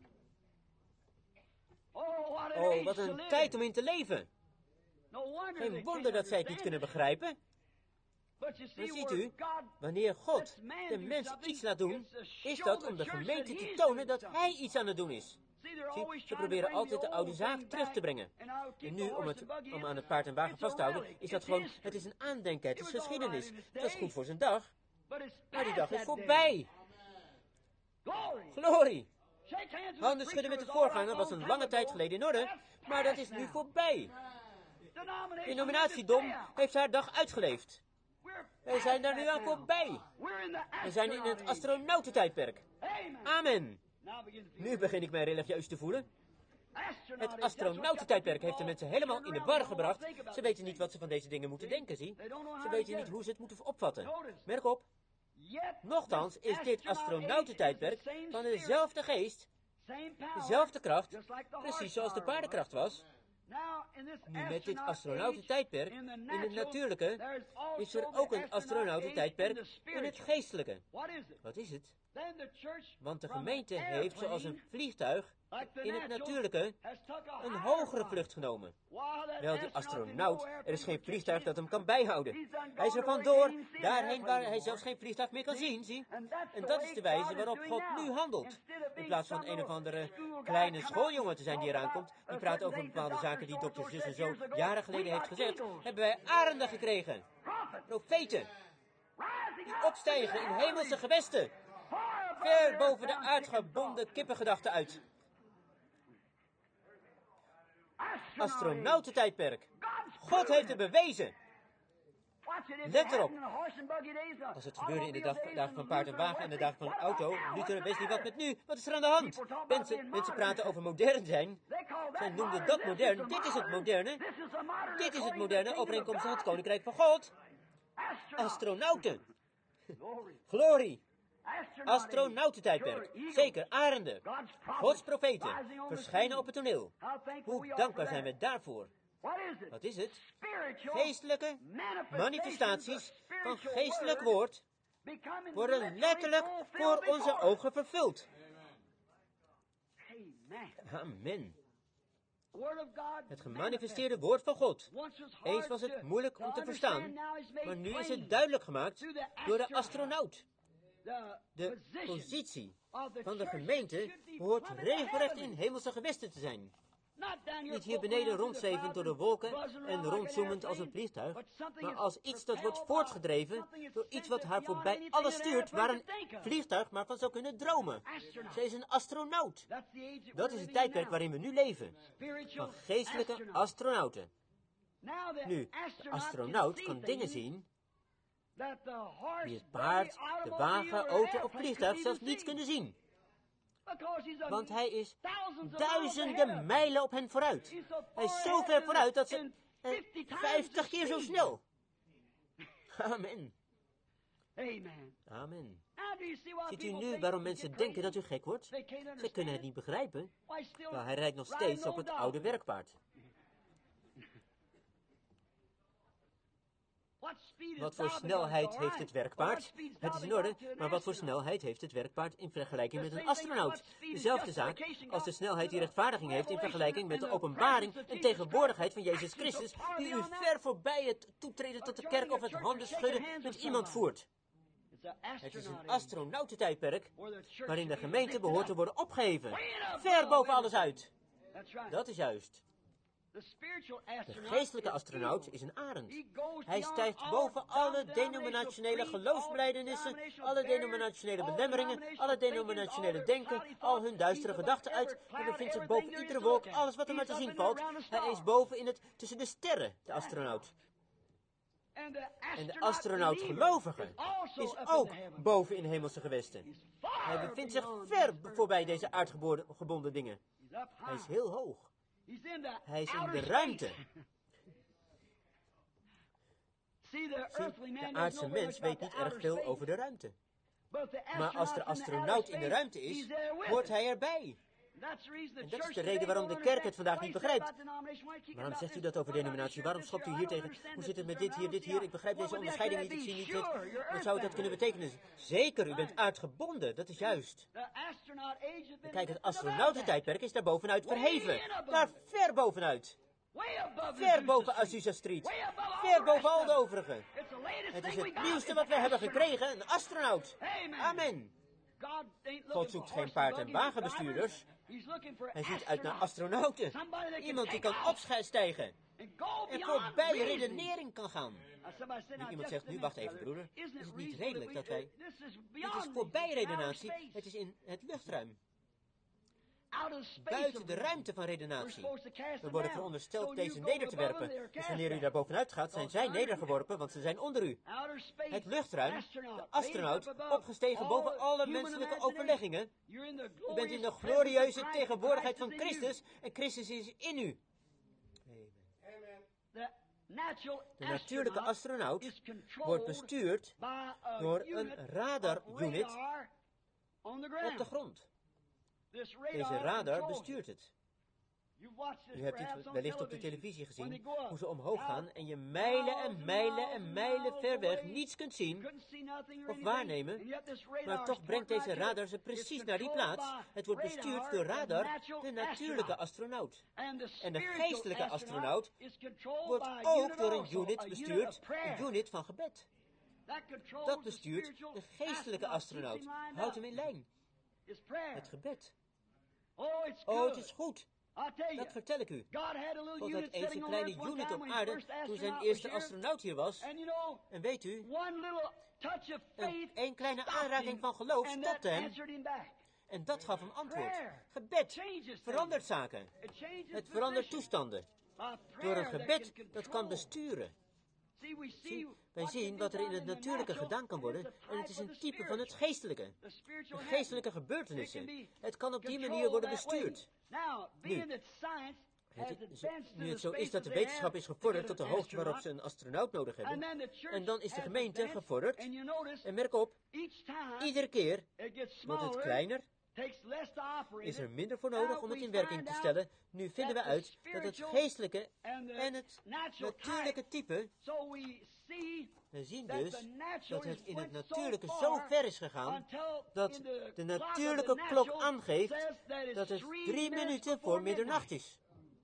Oh, wat een tijd om in te leven. Geen wonder dat zij het niet kunnen begrijpen. Maar ziet u, wanneer God de mens iets laat doen, is dat om de gemeente te tonen dat hij iets aan het doen is. Zie, ze proberen altijd de oude zaak terug te brengen. En nu, om, het, om aan het paard en wagen vast te houden, is dat gewoon, het is een aandenken, het is geschiedenis. Het was goed voor zijn dag, maar die dag is voorbij. Glorie! Handen schudden met de voorganger was een lange tijd geleden in orde, maar dat is nu voorbij. De nominatiedom heeft haar dag uitgeleefd. Wij zijn daar nu aan voorbij. We zijn in het astronautentijdperk. Amen. Nu begin ik mij religieus te voelen. Het astronautentijdperk heeft de mensen helemaal in de war gebracht. Ze weten niet wat ze van deze dingen moeten denken, zie. Ze weten niet hoe ze het moeten opvatten. Merk op. Nochtans is dit astronautentijdperk van dezelfde geest, dezelfde kracht, precies zoals de paardenkracht was. Nu met dit astronautentijdperk in het natuurlijke is er ook een astronautentijdperk in het geestelijke. Wat is het? Want de gemeente heeft zoals een vliegtuig in het natuurlijke een hogere vlucht genomen. Wel, die astronaut, er is geen vliegtuig dat hem kan bijhouden. Hij is er vandoor, daarheen waar hij zelfs geen vliegtuig meer kan zien, zie. En dat is de wijze waarop God nu handelt. In plaats van een of andere kleine schooljongen te zijn die eraan komt, die praat over bepaalde zaken die dokter Zus en zo jaren geleden heeft gezegd, hebben wij arenden gekregen. Profeten. Die opstijgen in hemelse gewesten. Ver boven de aardgebonden kippengedachte uit. Astronautentijdperk. God heeft het bewezen. Let erop. Als het gebeurde in de dag, dagen van paard en wagen en de dagen van auto, Luther, wees niet wat met nu. Wat is er aan de hand? Mensen, mensen praten over modern zijn. Zij noemden dat modern. Dit is het moderne. Dit is het moderne overeenkomst van het Koninkrijk van God. Astronauten. Glorie. Astronautentijdperk. Zeker, arenden. Gods profeten verschijnen op het toneel. Hoe dankbaar zijn we daarvoor. Wat is het? Geestelijke manifestaties van geestelijk woord worden letterlijk voor onze ogen vervuld. Amen. Het gemanifesteerde woord van God. Eens was het moeilijk om te verstaan, maar nu is het duidelijk gemaakt door de astronaut. De positie van de gemeente behoort regelrecht in hemelse gewesten te zijn. Niet hier beneden rondzwevend door de wolken en rondzoomend als een vliegtuig, maar als iets dat wordt voortgedreven door iets wat haar voorbij alles stuurt, waar een vliegtuig maar van zou kunnen dromen. Zij is een astronaut. Dat is het tijdperk waarin we nu leven. Van geestelijke astronauten. Nu, de astronaut kan dingen zien die het paard, de wagen, auto of vliegtuig zelfs niet kunnen zien. Want hij is duizenden mijlen op hen vooruit. Hij is zo ver vooruit dat ze eh, vijftig keer zo snel. Amen. Amen. Ziet u nu waarom mensen denken dat u gek wordt? Ze kunnen het niet begrijpen. Maar hij rijdt nog steeds op het oude werkpaard. Wat voor snelheid heeft het werkpaard? Het is in orde, maar wat voor snelheid heeft het werkpaard in vergelijking met een astronaut? Dezelfde zaak als de snelheid die rechtvaardiging heeft in vergelijking met de openbaring en tegenwoordigheid van Jezus Christus, die u ver voorbij het toetreden tot de kerk of het handenschudden met iemand voert. Het is een astronautentijdperk waarin de gemeente behoort te worden opgeheven. Ver boven alles uit. Dat is juist. De geestelijke astronaut is een arend. Hij stijgt boven alle denominationele geloofsbelijdenissen, alle denominationele belemmeringen, alle denominationele denken, al hun duistere gedachten uit. Hij bevindt zich boven iedere wolk, alles wat er maar te zien valt. Hij is boven in het, tussen de sterren, de astronaut. En de astronaut gelovige is ook boven in de hemelse gewesten. Hij bevindt zich ver voorbij deze aardgebonden dingen. Hij is heel hoog. Hij is in de ruimte. Zie, de aardse mens weet niet erg veel over de ruimte. Maar als de astronaut in de ruimte is, hoort hij erbij. En dat is de reden waarom de kerk het vandaag niet begrijpt. Waarom zegt u dat over denominatie? Waarom schopt u hier tegen? Hoe zit het met dit hier, dit hier? Ik begrijp deze onderscheiding niet, ik zie niet het. Wat zou dat kunnen betekenen? Zeker, u bent aardgebonden, dat is juist. Kijk, het astronautentijdperk is daar bovenuit verheven. Daar ver bovenuit. Ver boven Azusa Street. Ver boven al de overigen. Het is het nieuwste wat we hebben gekregen, een astronaut. Amen. God zoekt geen paard- en wagenbestuurders. Hij ziet uit naar astronauten. Iemand die kan opstijgen. En voorbij redenering kan gaan. Nu iemand zegt, nu wacht even broeder. Is het niet redelijk dat wij... Het is voorbij redenatie. Het is in het luchtruim. Buiten de ruimte van redenatie. We worden verondersteld deze neder te werpen. Dus wanneer u daar bovenuit gaat, zijn zij nedergeworpen, want ze zijn onder u. Het luchtruim, de astronaut, opgestegen boven alle menselijke overleggingen. U bent in de glorieuze tegenwoordigheid van Christus en Christus is in u. De natuurlijke astronaut wordt bestuurd door een radar-unit op de grond. Deze radar bestuurt het. U hebt dit wellicht op de televisie gezien, hoe ze omhoog gaan en je mijlen en mijlen en mijlen ver weg niets kunt zien of waarnemen, maar toch brengt deze radar ze precies naar die plaats. Het wordt bestuurd door radar, de natuurlijke astronaut. En de geestelijke astronaut wordt ook door een unit bestuurd, een unit van gebed. Dat bestuurt de geestelijke astronaut. Houdt hem in lijn. Het gebed. Oh, het is goed. Dat vertel ik u. God had eens een kleine unit op aarde toen zijn eerste astronaut hier was. En weet u, een, een kleine aanraking van geloof stopte hem. En dat gaf hem antwoord. Gebed verandert zaken. Het verandert toestanden. Door een gebed dat kan besturen. Zie, wij zien wat er in het natuurlijke gedaan kan worden en het is een type van het geestelijke. De geestelijke gebeurtenissen. Het kan op die manier worden bestuurd. Nu, het, nu het zo is dat de wetenschap is gevorderd tot de hoogte waarop ze een astronaut nodig hebben, en dan is de gemeente gevorderd, en merk op, iedere keer wordt het kleiner, is er minder voor nodig om het in werking te stellen. Nu vinden we uit dat het geestelijke en het natuurlijke type, we zien dus dat het in het natuurlijke zo ver is gegaan, dat de natuurlijke klok aangeeft dat het drie minuten voor middernacht is.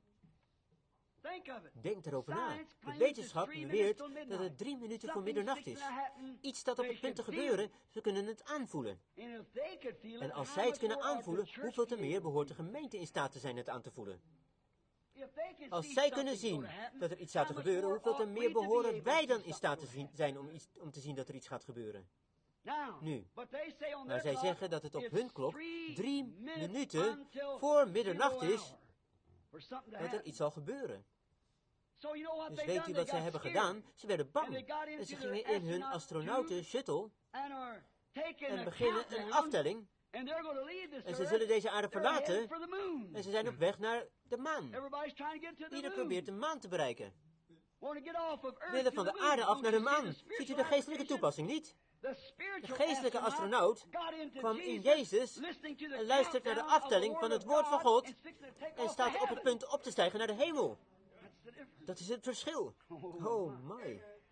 Denk erover na. De wetenschap beweert dat het drie minuten voor middernacht is. Iets staat op het punt te gebeuren, ze kunnen het aanvoelen. En als zij het kunnen aanvoelen, hoeveel te meer behoort de gemeente in staat te zijn het aan te voelen. Als zij kunnen zien dat er iets staat te gebeuren, hoeveel te meer behoren wij dan in staat te zien, zijn om, iets, om te zien dat er iets gaat gebeuren. Nu, maar zij zeggen dat het op hun klok drie minuten voor middernacht is dat er iets zal gebeuren. Dus weet u wat zij hebben gedaan? Ze werden bang. En ze gingen in hun astronauten-shuttle en beginnen een aftelling. En ze zullen deze aarde verlaten. En ze zijn op weg naar de maan. Ieder probeert de maan te bereiken. Willen van de aarde af naar de maan. Ziet u de geestelijke toepassing niet? De geestelijke astronaut kwam in Jezus en luistert naar de aftelling van het woord van God en staat op het punt op te stijgen naar de hemel. Dat is het verschil. Oh my.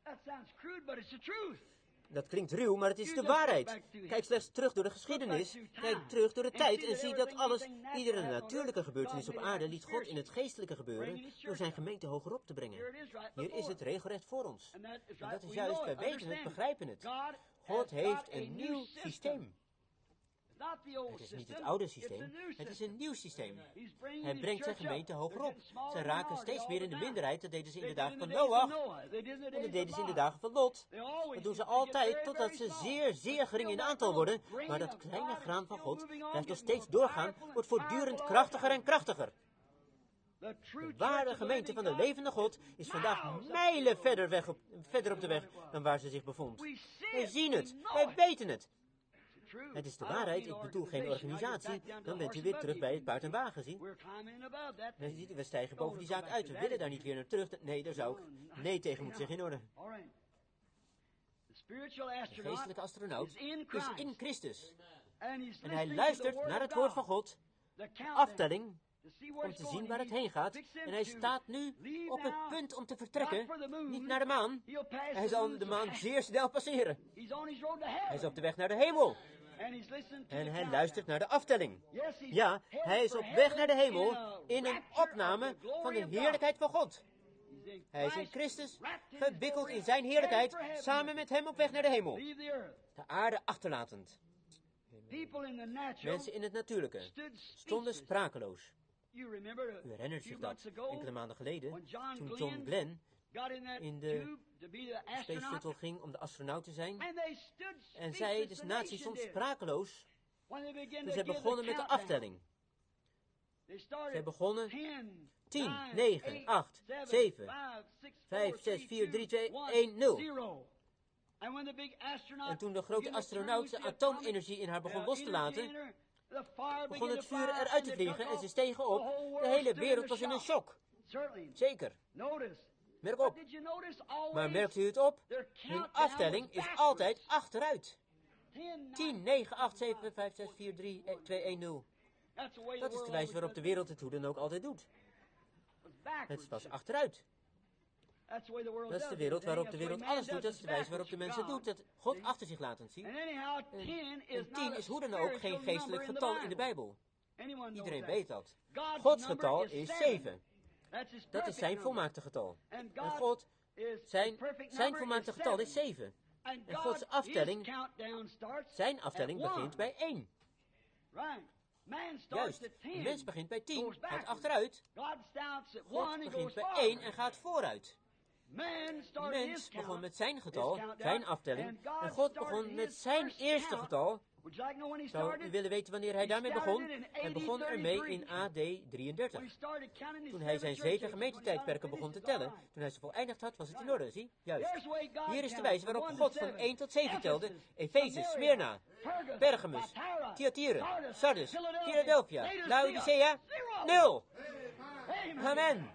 Dat klinkt ruw, maar het is de waarheid. Kijk slechts terug door de geschiedenis. Kijk terug door de tijd en zie dat alles, iedere natuurlijke gebeurtenis op aarde, liet God in het geestelijke gebeuren door zijn gemeente hogerop te brengen. Hier is het regelrecht voor ons. En dat is juist, wij weten het, begrijpen het. God heeft een nieuw systeem. Het is niet het oude systeem, het is een nieuw systeem. Hij brengt zijn gemeente hogerop. Ze raken steeds meer in de minderheid, dat deden ze in de dagen van Noach. En dat deden ze in de dagen van Lot. Dat doen ze altijd, totdat ze zeer, zeer gering in aantal worden. Maar dat kleine graan van God blijft nog steeds doorgaan, wordt voortdurend krachtiger en krachtiger. De ware gemeente van de levende God is vandaag mijlen verder, weg op, verder op de weg dan waar ze zich bevond. Wij zien het, wij weten het. Het is de waarheid, ik bedoel geen organisatie, dan bent u weer terug bij het paard en wagen, zie. En ziet u, we stijgen boven die zaak uit, we willen daar niet weer naar terug. Nee, daar zou ik nee tegen moeten zeggen in orde. De geestelijke astronaut is in Christus. En hij luistert naar het woord van God, aftelling, om te zien waar het heen gaat. En hij staat nu op het punt om te vertrekken, niet naar de maan. Hij zal de maan zeer snel passeren. Hij is op de weg naar de hemel. En hij luistert naar de aftelling. Ja, hij is op weg naar de hemel in een opname van de heerlijkheid van God. Hij is in Christus, gewikkeld in zijn heerlijkheid, samen met hem op weg naar de hemel. De aarde achterlatend. Mensen in het natuurlijke stonden sprakeloos. U herinnert zich dat enkele maanden geleden, toen John Glenn in de Space Shuttle ging om de astronaut te zijn. En zij, de natie, stond sprakeloos. Dus zij begonnen met de aftelling. Zij begonnen tien, negen, acht, zeven, vijf, zes, vier, drie, twee, één, nul. En toen de grote astronaut de atoomenergie in haar begon los te laten, begon het vuur eruit te vliegen en ze stegen op. De hele wereld was in een shock. Zeker. Merk op. Maar merkt u het op? Hun aftelling is altijd achteruit. tien, negen, acht, zeven, vijf, zes, vier, drie, twee, één, nul. Dat is de wijze waarop de wereld het hoe dan ook altijd doet. Het was achteruit. Dat is de wereld waarop de wereld alles doet. Dat is de wijze waarop de mensen het doet. Dat God achter zich laat zien. En, en tien is hoe dan ook geen geestelijk getal in de Bijbel. Iedereen weet dat. Gods getal is zeven. Dat is zijn volmaakte getal. En God, zijn, zijn volmaakte getal is zeven. En Gods aftelling, zijn aftelling begint bij één. Juist, de mens begint bij tien, gaat achteruit. God begint bij één en gaat vooruit. De mens begon met zijn getal, zijn aftelling, en God begon met zijn eerste getal. Zou u willen weten wanneer hij daarmee begon? Hij begon ermee in A D drieëndertig. Toen hij zijn zeven gemeentetijdperken begon te tellen. Toen hij ze voleindigd had, was het in orde, zie? Juist. Hier is de wijze waarop God van één tot zeven telde. Efeze, Smyrna, Pergamus, Thyatira, Sardis, Philadelphia, Laodicea, nul. Amen.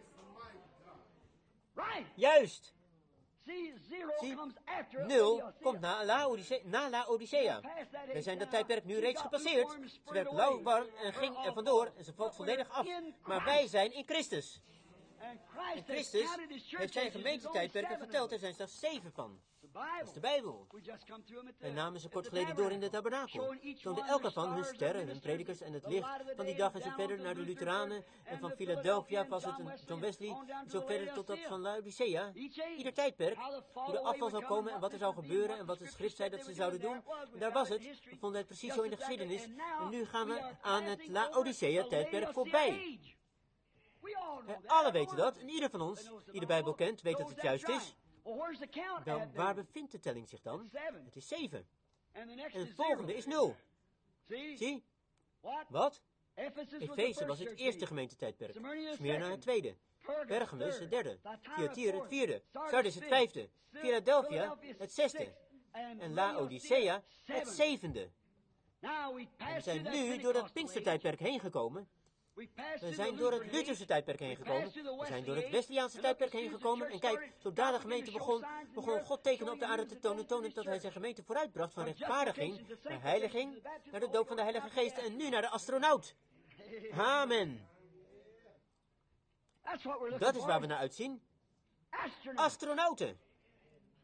Juist. Zie, nul komt na Laodicea. Na Laodicea. We zijn dat tijdperk nu reeds gepasseerd. Ze werd lauwwarm en ging er vandoor en ze valt volledig af. Maar wij zijn in Christus. En Christus heeft zijn gemeentetijdperken verteld. Er zijn zelfs zeven van. Dat is de Bijbel. Wij namen ze kort geleden door in de tabernakel. Toonden elke van hun sterren, hun predikers en het licht van die dag en zo verder naar de Lutheranen. En van Philadelphia was het een John Wesley. En zo verder tot dat van Laodicea. Ieder tijdperk, hoe de afval zou komen en wat er zou gebeuren en wat de schrift zei dat ze zouden doen. En daar was het. We vonden het precies zo in de geschiedenis. En nu gaan we aan het Laodicea tijdperk voorbij. En alle weten dat. En ieder van ons, die de Bijbel kent, weet dat het juist is. Wel, waar bevindt de telling zich dan? Het is zeven. En het volgende is nul. Zie? Wat? Efeze was het eerste gemeentetijdperk. Smyrna het tweede. Pergamus het derde. Thyatira het vierde. Sardis het vijfde. Philadelphia het zesde. En Laodicea het zevende. En we zijn nu door dat Pinkstertijdperk heen gekomen. We zijn door het Lutherse tijdperk heen gekomen. We zijn door het Wesleyaanse tijdperk heen gekomen. En kijk, zodra de gemeente begon, begon God tekenen op de aarde te tonen, tonen dat hij zijn gemeente vooruitbracht van rechtvaardiging naar heiliging, naar de doop van de Heilige Geest en nu naar de astronaut. Amen. Dat is waar we naar uitzien. Astronauten.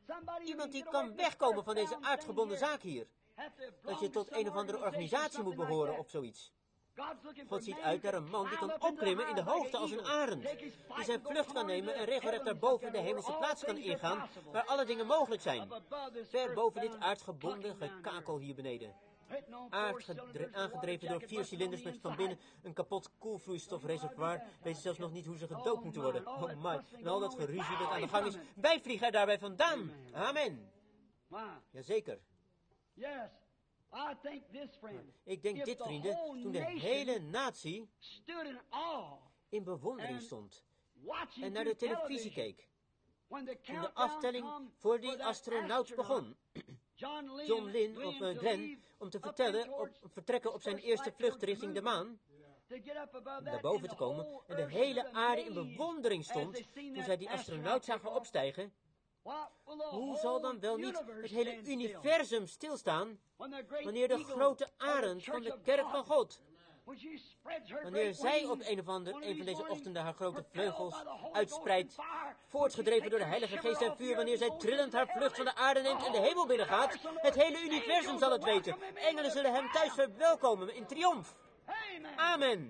Iemand die kan wegkomen van deze aardgebonden zaak hier. Dat je tot een of andere organisatie moet behoren of zoiets. God ziet uit naar een man die kan opklimmen in de hoogte als een arend. Die zijn vlucht kan nemen en regelrecht daarboven de hemelse plaats kan ingaan, waar alle dingen mogelijk zijn. Ver boven dit aardgebonden gekakel hier beneden. Aardgedre- aangedreven door vier cilinders met van binnen een kapot koelvloeistofreservoir, weten zelfs nog niet hoe ze gedood moeten worden. Oh my, en al dat geruzie dat aan de gang is, wij vliegen er daarbij vandaan. Amen. Jazeker. Ik denk dit, vrienden, toen de hele natie in bewondering stond en naar de televisie keek. Toen de aftelling voor die astronaut begon. John Lynn of uh, Glenn, om te vertellen, op, vertrekken op zijn eerste vlucht richting de maan, om daarboven te komen, en de hele aarde in bewondering stond, toen zij die astronaut zagen opstijgen. Hoe zal dan wel niet het hele universum stilstaan, wanneer de grote arend van de kerk van God, wanneer zij op een of ander, een van deze ochtenden haar grote vleugels uitspreidt, voortgedreven door de Heilige Geest en vuur, wanneer zij trillend haar vlucht van de aarde neemt en de hemel binnengaat, het hele universum zal het weten. Engelen zullen hem thuis verwelkomen in triomf. Amen.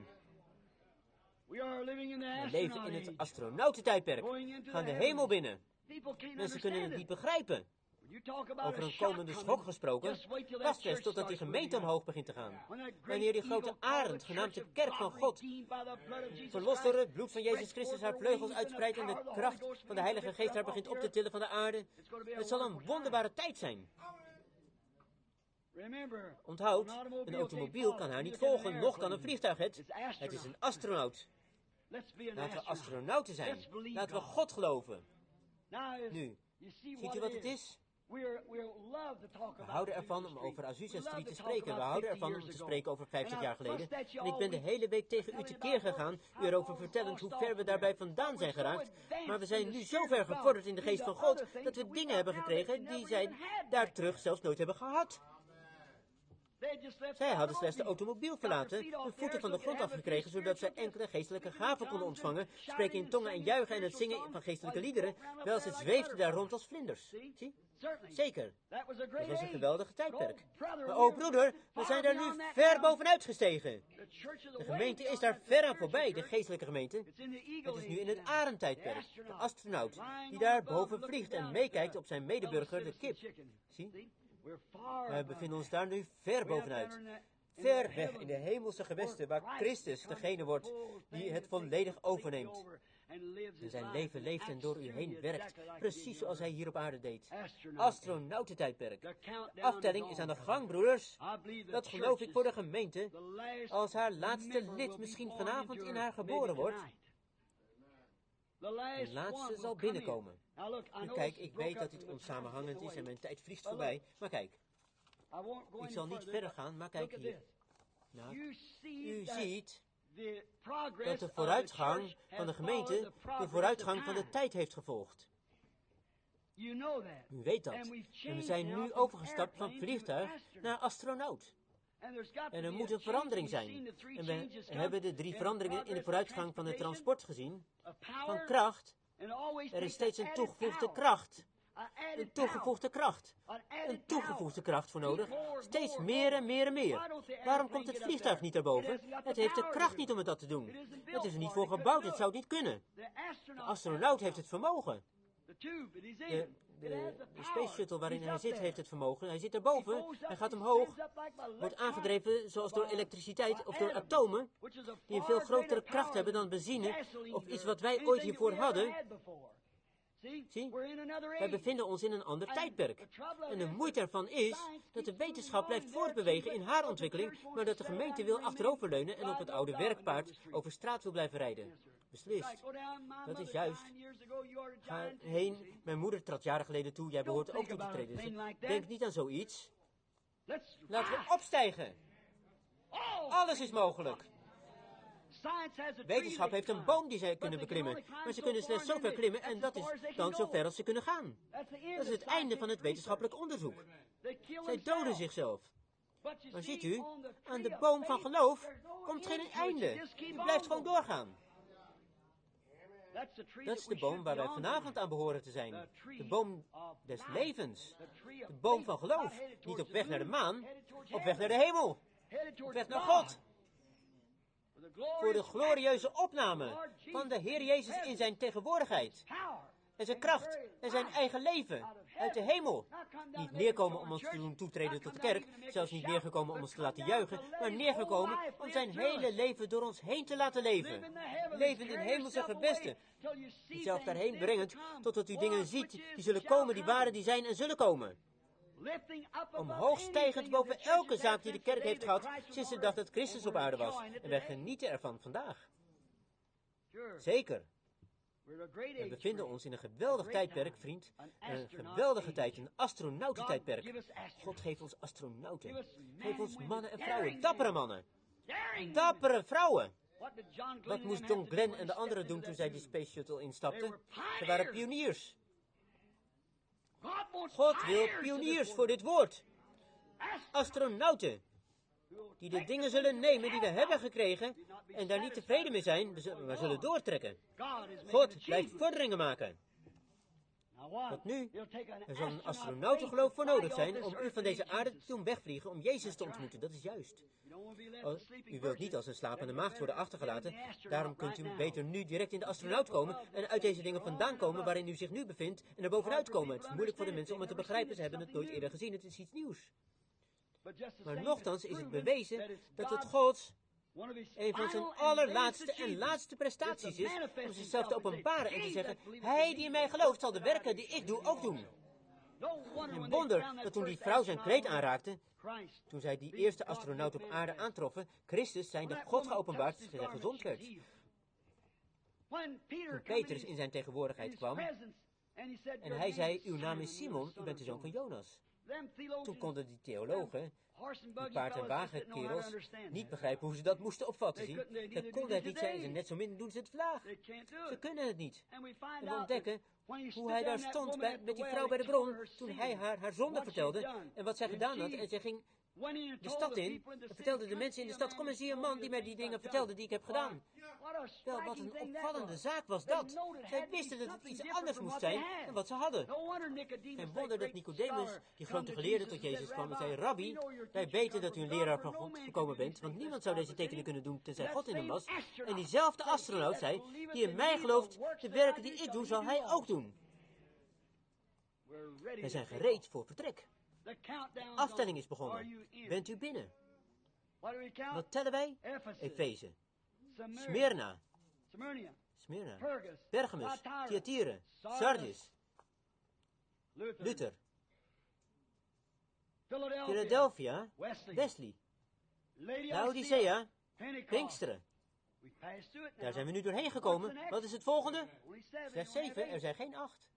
We leven in het astronautentijdperk. Gaan de hemel binnen. Mensen kunnen het niet begrijpen. Over een komende schok gesproken, wacht eens totdat die gemeente omhoog begint te gaan. Wanneer die grote arend, genaamd de kerk van God, verlost door het bloed van Jezus Christus haar vleugels uitspreidt en de kracht van de Heilige Geest haar begint op te tillen van de aarde, het zal een wonderbare tijd zijn. Onthoud, een automobiel kan haar niet volgen, noch kan een vliegtuig het. Het is een astronaut. Laten we astronauten zijn. Laten we God geloven. Nu, ziet u wat het is? We houden ervan om over Azusa Street te spreken. We houden ervan om te spreken over vijftig jaar geleden. En ik ben de hele week tegen u tekeer gegaan, u erover vertellend hoe ver we daarbij vandaan zijn geraakt. Maar we zijn nu zo ver gevorderd in de geest van God, dat we dingen hebben gekregen die zij daar terug zelfs nooit hebben gehad. Zij hadden slechts de automobiel verlaten, hun voeten van de grond afgekregen, zodat zij enkele geestelijke gaven konden ontvangen, spreken in tongen en juichen en het zingen van geestelijke liederen, wel ze zweefden daar rond als vlinders. Zie? Zeker. Dat was een geweldige tijdperk. Maar oh broeder, we zijn daar nu ver bovenuit gestegen. De gemeente is daar ver aan voorbij, de geestelijke gemeente. Het is nu in het arendtijdperk. De astronaut, die daar boven vliegt en meekijkt op zijn medeburger, de kip. Zie? We bevinden ons daar nu ver bovenuit. Ver weg in de hemelse gewesten, waar Christus degene wordt die het volledig overneemt. En zijn leven leeft en door u heen werkt, precies zoals hij hier op aarde deed. Astronautentijdperk. De aftelling is aan de gang, broeders. Dat geloof ik voor de gemeente, als haar laatste lid misschien vanavond in haar geboren wordt. De laatste zal binnenkomen. Nu kijk, ik weet dat dit onsamenhangend is en mijn tijd vliegt voorbij, maar kijk. Ik zal niet verder gaan, maar kijk hier. Nou, u ziet dat de vooruitgang van de gemeente de vooruitgang van de tijd heeft gevolgd. U weet dat. En we zijn nu overgestapt van vliegtuig naar astronaut. En er moet een verandering zijn. En we hebben de drie veranderingen in de vooruitgang van het transport gezien. Van kracht. Er is steeds een toegevoegde kracht. Een toegevoegde kracht. Een toegevoegde kracht voor nodig. Steeds meer en meer en meer. Waarom komt het vliegtuig niet daarboven? Het heeft de kracht niet om het dat te doen. Het is er niet voor gebouwd, het zou het niet kunnen. De astronaut heeft het vermogen. De, de, de Space Shuttle waarin hij zit heeft het vermogen. Hij zit erboven, hij gaat omhoog, wordt aangedreven zoals door elektriciteit of door atomen, die een veel grotere kracht hebben dan benzine of iets wat wij ooit hiervoor hadden. Zie, wij bevinden ons in een ander tijdperk. En de moeite ervan is dat de wetenschap blijft voortbewegen in haar ontwikkeling, maar dat de gemeente wil achteroverleunen en op het oude werkpaard over straat wil blijven rijden. Beslist. Dat is juist. Ga heen. Mijn moeder trad jaren geleden toe. Jij behoort ook toe te treden. Denk niet aan zoiets. Laten we opstijgen. Alles is mogelijk. Wetenschap heeft een boom die zij kunnen beklimmen, maar ze kunnen slechts zo ver klimmen en dat is dan zo ver als ze kunnen gaan. Dat is het einde van het wetenschappelijk onderzoek. Zij doden zichzelf. Maar ziet u, aan de boom van geloof komt geen einde. Die blijft gewoon doorgaan. Dat is de boom waar wij vanavond aan behoren te zijn. De boom des levens. De boom van geloof. Niet op weg naar de maan, op weg naar de hemel. Op weg naar God. Voor de glorieuze opname van de Heer Jezus in zijn tegenwoordigheid. En zijn kracht en zijn eigen leven uit de hemel. Niet neerkomen om ons te doen toetreden tot de kerk, zelfs niet neergekomen om ons te laten juichen, maar neergekomen om zijn hele leven door ons heen te laten leven. Leven in hemelse gewesten. Zelf daarheen brengend, totdat u dingen ziet die zullen komen, die waren, die zijn en zullen komen. Omhoog stijgend boven elke zaak die de kerk heeft gehad sinds de dag dat Christus op aarde was. En wij genieten ervan vandaag. Zeker. We bevinden ons in een geweldig tijdperk, vriend. Een geweldige tijd, een astronautentijdperk. God geeft ons astronauten. Geef ons mannen en vrouwen, dappere mannen. Dappere vrouwen. Wat moest John Glenn en de anderen doen toen zij die Space Shuttle instapten? Ze waren pioniers. God wil pioniers voor dit woord. Astronauten. Die de dingen zullen nemen die we hebben gekregen en daar niet tevreden mee zijn, maar zullen doortrekken. God blijft vorderingen maken. Wat nu? Er zal een astronautengeloof voor nodig zijn om u van deze aarde te doen wegvliegen om Jezus te ontmoeten. Dat is juist. Oh, u wilt niet als een slapende maagd worden achtergelaten. Daarom kunt u beter nu direct in de astronaut komen en uit deze dingen vandaan komen waarin u zich nu bevindt en er bovenuit komen. Het is moeilijk voor de mensen om het te begrijpen. Ze hebben het nooit eerder gezien. Het is iets nieuws. Maar nochtans is het bewezen dat het Gods een van zijn allerlaatste en laatste prestaties is om zichzelf te openbaren en te zeggen, hij die in mij gelooft zal de werken die ik doe ook doen. Een wonder dat toen die vrouw zijn kleed aanraakte, toen zij die eerste astronaut op aarde aantroffen, Christus zijn de God geopenbaard is en gezond werd. Toen Petrus in zijn tegenwoordigheid kwam en hij zei, uw naam is Simon, u bent de zoon van Jonas. Toen konden die theologen, die paard- en wagenkerels, niet begrijpen hoe ze dat moesten opvatten. Zien. Ze konden het niet zijn, ze net zo min doen ze het vandaag. Ze kunnen het niet. En we ontdekken hoe hij daar stond bij, met die vrouw bij de bron, toen hij haar haar zonde vertelde en wat zij gedaan had. En zij ging de stad in en vertelde de mensen in de stad, kom en zie een man die mij die dingen vertelde die ik heb gedaan. Wel, wat een opvallende zaak was dat. Zij wisten dat het iets anders moest zijn dan wat ze hadden. Geen wonder dat Nicodemus, die grote geleerde, tot Jezus kwam en zei, Rabbi, wij weten dat u een leraar van God gekomen bent, want niemand zou deze tekenen kunnen doen tenzij God in hem was. En diezelfde astronaut zei, die in mij gelooft, de werken die ik doe, zal hij ook doen. Wij zijn gereed voor vertrek. De aftelling is begonnen. Bent u binnen? Wat tellen wij? Efeze, Smyrna, Smyrna, Pergamus, Thyatira, Sardis, Luther, Philadelphia, Wesley, Laodicea, Pinksteren. Daar zijn we nu doorheen gekomen. Wat is het volgende? Slechts zeven, er zijn geen acht.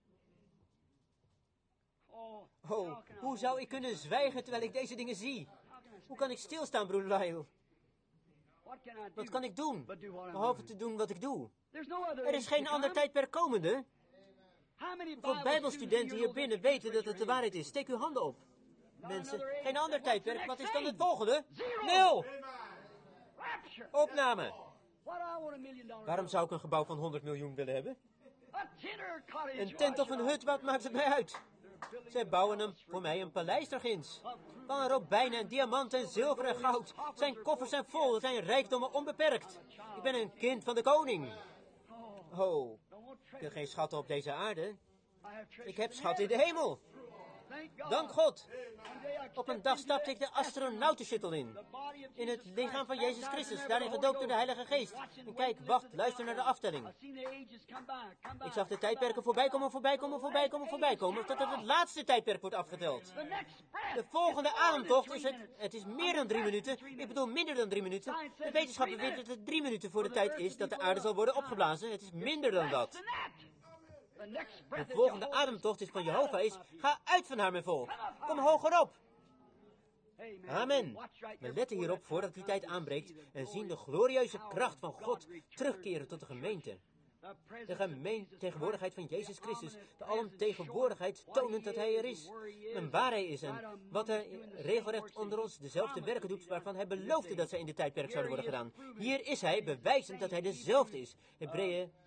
Oh, hoe zou ik kunnen zwijgen terwijl ik deze dingen zie? Hoe kan ik stilstaan, broeder Lyle? Wat kan ik doen, behalve te doen wat ik doe? Er is geen ander tijdperk komende. Hoeveel bijbelstudenten hier binnen weten dat het de waarheid is? Steek uw handen op. Mensen, geen ander tijdperk, wat is dan het volgende? Nul! Opname. Waarom zou ik een gebouw van honderd miljoen willen hebben? Een tent of een hut, wat maakt het mij uit? Zij bouwen hem voor mij een paleis daarginds. Van robijnen en diamanten en zilver en goud. Zijn koffers zijn vol, zijn rijkdommen onbeperkt. Ik ben een kind van de koning. Oh, ik heb geen schatten op deze aarde. Ik heb schatten in de hemel. Dank God. Op een dag stapte ik de astronautenshuttle in. In het lichaam van Jezus Christus, daarin gedoopt door de Heilige Geest. En kijk, wacht, luister naar de aftelling. Ik zag de tijdperken voorbij komen, voorbij komen, voorbij komen, voorbij komen, totdat het laatste tijdperk wordt afgeteld. De volgende ademtocht is het, het is meer dan drie minuten, ik bedoel minder dan drie minuten. De wetenschap beweert dat het drie minuten voor de tijd is dat de aarde zal worden opgeblazen. Het is minder dan dat. De volgende ademtocht is van Jehovah is, ga uit van haar, mijn volk. Kom hoger op. Amen. We letten hierop voordat die tijd aanbreekt en zien de glorieuze kracht van God terugkeren tot de gemeente. De gemeente tegenwoordigheid van Jezus Christus, de alomtegenwoordigheid tonend dat Hij er is. En waar Hij is en wat Hij regelrecht onder ons dezelfde werken doet waarvan Hij beloofde dat zij in de tijdperk zouden worden gedaan. Hier is Hij, bewijzend dat Hij dezelfde is. Hebreeën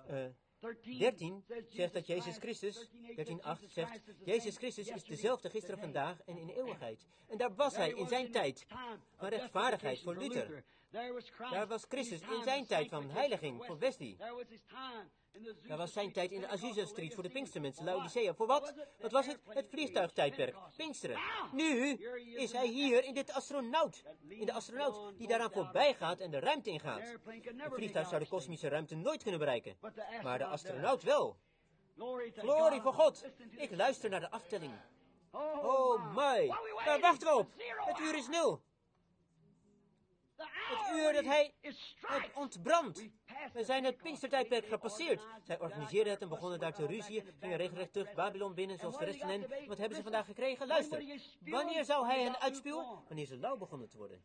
uh, dertien zegt dat Jezus Christus, dertien acht zegt, Jezus Christus is dezelfde gisteren, vandaag en in de eeuwigheid. En daar was hij in zijn tijd van rechtvaardigheid voor Luther. Daar was Christus in zijn tijd van heiliging voor Wesley. Daar was zijn tijd in de Azusa Street voor de Pinkstermensen, Laodicea. Voor wat? Wat was het? Het vliegtuigtijdperk, Pinksteren. Nu is hij hier in dit astronaut. In de astronaut die daaraan voorbij gaat en de ruimte ingaat. Het vliegtuig zou de kosmische ruimte nooit kunnen bereiken. Maar de astronaut wel. Glorie voor God. Ik luister naar de aftelling. Oh my. Daar wachten we op. Het uur is nul. Het uur dat hij het ontbrandt. We zijn het Pinkstertijdperk gepasseerd. Zij organiseerden het en begonnen daar te ruzieën. Gingen regelrecht terug Babylon binnen, zoals de rest van hen. Wat hebben ze vandaag gekregen? Luister. Wanneer zou hij hen uitspuwen? Wanneer ze lauw begonnen te worden.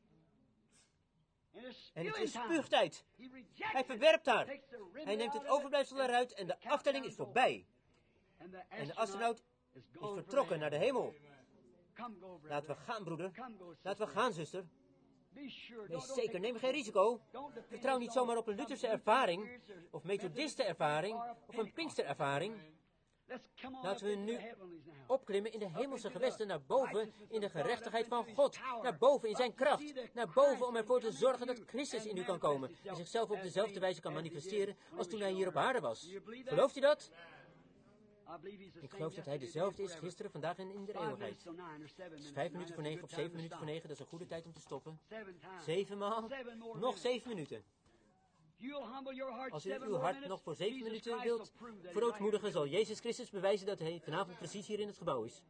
En het is spuugtijd. Hij verwerpt haar. Hij neemt het overblijfsel eruit en de aftelling is voorbij. En de astronaut is vertrokken naar de hemel. Laten we gaan, broeder. Laten we gaan, zuster. Wees zeker, neem geen risico. Vertrouw niet zomaar op een Lutherse ervaring, of methodiste ervaring, of een Pinksterervaring. Laten we nu opklimmen in de hemelse gewesten, naar boven in de gerechtigheid van God. Naar boven in zijn kracht. Naar boven om ervoor te zorgen dat Christus in u kan komen. En zichzelf op dezelfde wijze kan manifesteren als toen hij hier op aarde was. Gelooft u dat? Ik geloof dat hij dezelfde is gisteren, vandaag en in de eeuwigheid. Het is vijf minuten voor negen of zeven minuten voor negen. Dat is een goede tijd om te stoppen. Zevenmaal. Nog zeven minuten. Als u uw hart nog voor zeven minuten wilt verootmoedigen, zal Jezus Christus bewijzen dat hij vanavond precies hier in het gebouw is.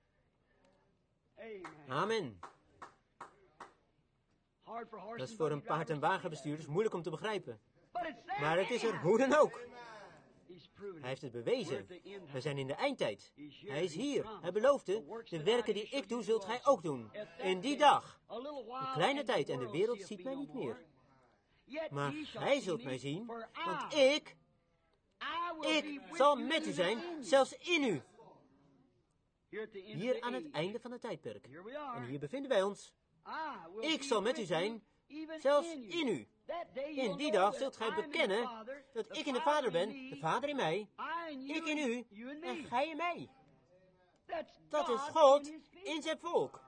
Amen. Dat is voor een paard- en wagenbestuurders moeilijk om te begrijpen. Maar het is er hoe dan ook. Hij heeft het bewezen. We zijn in de eindtijd. Hij is hier. Hij beloofde, de werken die ik doe, zult gij ook doen. In die dag. Een kleine tijd en de wereld ziet mij niet meer. Maar gij zult mij zien, want ik, ik zal met u zijn, zelfs in u. Hier aan het einde van het tijdperk. En hier bevinden wij ons. Ik zal met u zijn, zelfs in u. In die dag zult gij bekennen dat ik in de Vader ben, de Vader in mij, ik in u en gij in mij. Dat is God in zijn volk.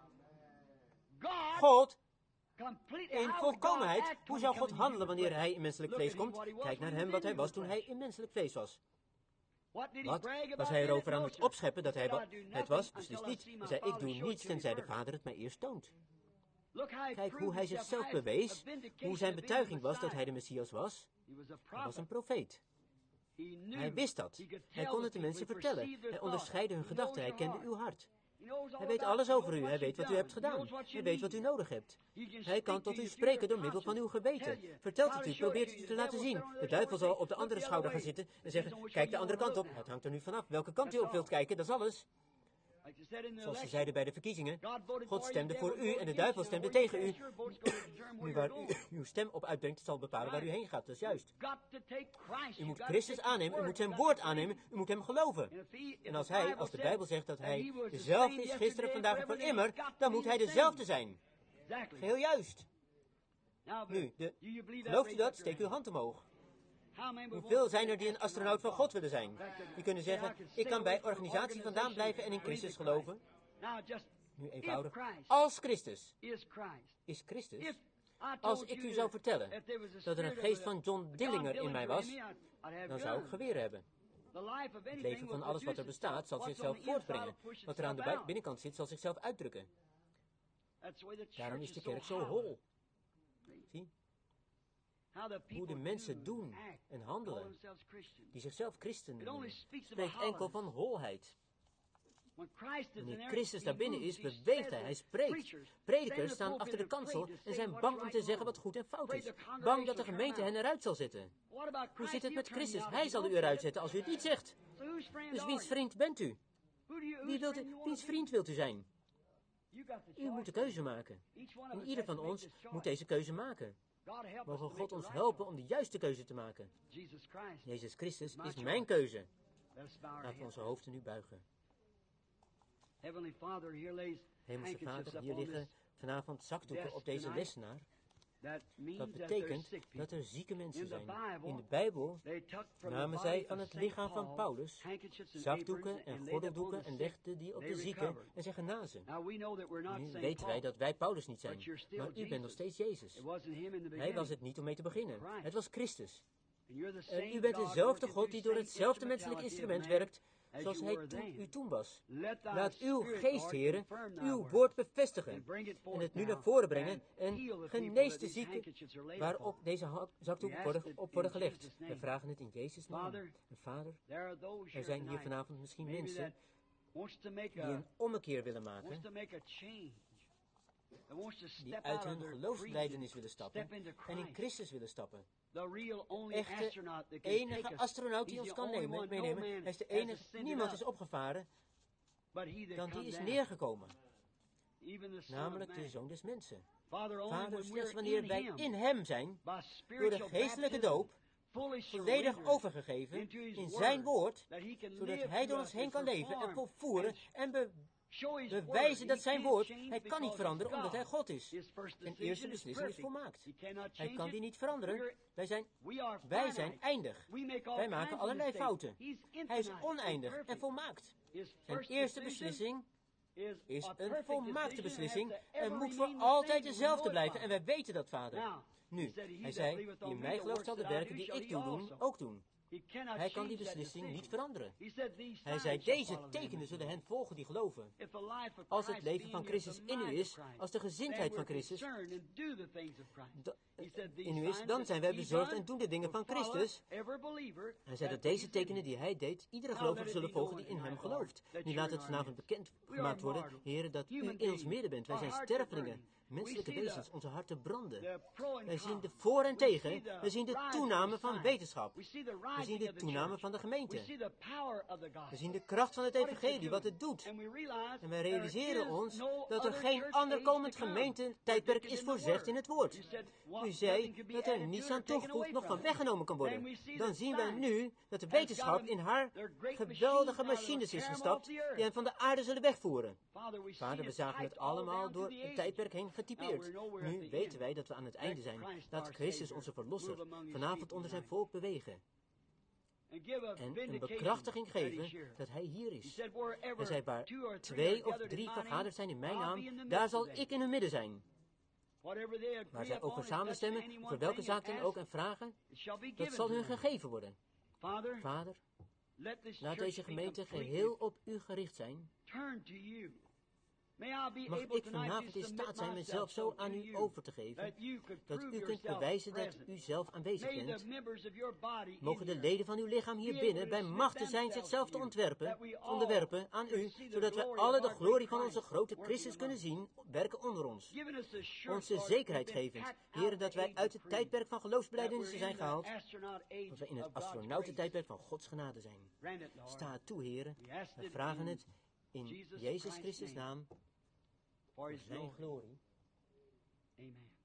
God in volkomenheid. Hoe zou God handelen wanneer hij in menselijk vlees komt? Kijk naar hem wat hij was toen hij in menselijk vlees was. Wat? Was hij erover aan het opscheppen dat hij wa- het was? Beslist niet. Hij zei, ik doe niets tenzij de Vader het mij eerst toont. Kijk hoe hij zichzelf bewees, hoe zijn betuiging was dat hij de Messias was. Hij was een profeet. Hij wist dat. Hij kon het de mensen vertellen. Hij onderscheidde hun gedachten. Hij kende uw hart. Hij weet alles over u. Hij weet wat u hebt gedaan. Hij weet wat u nodig hebt. Hij kan tot u spreken door middel van uw geweten. Vertelt het u, probeert het u te laten zien. De duivel zal op de andere schouder gaan zitten en zeggen, kijk de andere kant op. Het hangt er nu vanaf welke kant u op wilt kijken, dat is alles. Zoals ze zeiden bij de verkiezingen, God stemde voor u en de duivel stemde tegen u. Nu waar u uw stem op uitbrengt, zal bepalen waar u heen gaat, dat is juist. U moet Christus aannemen, u moet zijn woord aannemen, u moet hem geloven. En als hij, als de Bijbel zegt dat hij dezelfde is gisteren, vandaag en voor immer, dan moet hij dezelfde zijn. Heel juist. Nu, de, gelooft u dat? Steek uw hand omhoog. Hoeveel zijn er die een astronaut van God willen zijn? Die kunnen zeggen, ik kan bij organisatie vandaan blijven en in Christus geloven. Nu eenvoudig. Als Christus is Christus. Als ik u zou vertellen dat er een geest van John Dillinger in mij was, dan zou ik geweren hebben. Het leven van alles wat er bestaat zal zichzelf voortbrengen. Wat er aan de binnenkant zit zal zichzelf uitdrukken. Daarom is de kerk zo hol. Zie? Hoe de mensen doen en handelen, die zichzelf christen noemen, spreekt enkel van holheid. Wanneer Christus daar binnen is, beweegt hij, hij spreekt. Predikers staan achter de kansel en zijn bang om te zeggen wat goed en fout is. Bang dat de gemeente hen eruit zal zetten. Hoe zit het met Christus? Hij zal u eruit zetten als u het niet zegt. Dus wiens vriend bent u? Wie wilt u? Wiens vriend wilt u zijn? U moet de keuze maken. En ieder van ons moet deze keuze maken. Mogen God ons helpen om de juiste keuze te maken. Jezus Christus is mijn keuze. Laten we onze hoofden nu buigen. Hemelse Vader, hier liggen vanavond zakdoeken op deze lessenaar. Dat betekent dat er zieke mensen zijn. In de Bijbel namen zij van het lichaam van Paulus zakdoeken en gordeldoeken en legden die op de zieken en zij genazen. Nu weten wij dat wij Paulus niet zijn, maar u bent nog steeds Jezus. Hij was het niet om mee te beginnen. Het was Christus. En u bent dezelfde God die door hetzelfde menselijke instrument werkt zoals hij toen u toen was. Laat uw geest, heren, uw woord bevestigen en het nu naar voren brengen en genees de zieken waarop deze zakdoeken worden, op worden gelegd. We vragen het in Jezus' naam. En Vader, er zijn hier vanavond misschien mensen die een ommekeer willen maken, die uit hun geloofsbelijdenis willen stappen en in Christus willen stappen. De echte, enige astronaut die ons kan nemen, meenemen, hij is de enige, niemand is opgevaren, dan die is neergekomen. Namelijk de Zoon des Mensen. Vader, slechts wanneer wij in hem zijn, door de geestelijke doop, volledig overgegeven in zijn woord, zodat hij door ons heen kan leven en volvoeren en be bewijzen dat zijn woord, hij kan niet veranderen omdat hij God is. Zijn eerste beslissing is volmaakt. Hij kan die niet veranderen. Wij zijn, wij zijn eindig. Wij maken allerlei fouten. Hij is oneindig en volmaakt. Zijn eerste beslissing is een volmaakte beslissing en moet voor altijd dezelfde blijven. En wij weten dat, Vader. Nu, hij zei, die in mij gelooft zal de werken die ik doe doen, ook doen. Hij kan die beslissing niet veranderen. Hij zei, deze tekenen zullen hen volgen die geloven. Als het leven van Christus in u is, als de gezindheid van Christus in u is, dan zijn wij bezorgd en doen de dingen van Christus. Hij zei dat deze tekenen die hij deed, iedere gelovige zullen volgen die in hem gelooft. Nu laat het vanavond bekend gemaakt worden, heren, dat u in ons midden bent. Wij zijn stervelingen, menselijke wezens, onze harten branden. Wij zien de voor en tegen, wij zien de toename van wetenschap. We zien de toename van de gemeente. We zien de kracht van het evangelie, wat het doet. En wij realiseren ons dat er geen ander komend gemeentetijdperk is voorzegd in het woord. U zei dat er niets aan toegevoegd nog van weggenomen kan worden. Dan zien wij nu dat de wetenschap in haar geweldige machines is gestapt die hen van de aarde zullen wegvoeren. Vader, we zagen het allemaal door het tijdperk heen getypeerd. Nu weten wij dat we aan het einde zijn. Laat Christus onze verlosser vanavond onder zijn volk bewegen. En een bekrachtiging geven dat hij hier is. Hij zei, waar twee of drie vergaderd zijn in mijn naam, daar zal ik in hun midden zijn. Waar zij over samenstemmen, voor welke zaak dan ook en vragen, dat zal hun gegeven worden. Vader, laat deze gemeente geheel op u gericht zijn. Mag ik vanavond in staat zijn mezelf zo aan u over te geven, dat u kunt bewijzen dat u zelf aanwezig bent. Mogen de leden van uw lichaam hier binnen bij machten zijn zichzelf te ontwerpen, onderwerpen aan u, zodat wij alle de glorie van onze grote Christus kunnen zien, werken onder ons. Ons de zekerheid gevend, heren, dat wij uit het tijdperk van geloofsbelijdenissen zijn gehaald, dat wij in het astronautentijdperk van Gods genade zijn. Sta het toe, heren. We vragen het in Jezus Christus' naam, voor zijn glorie. Amen.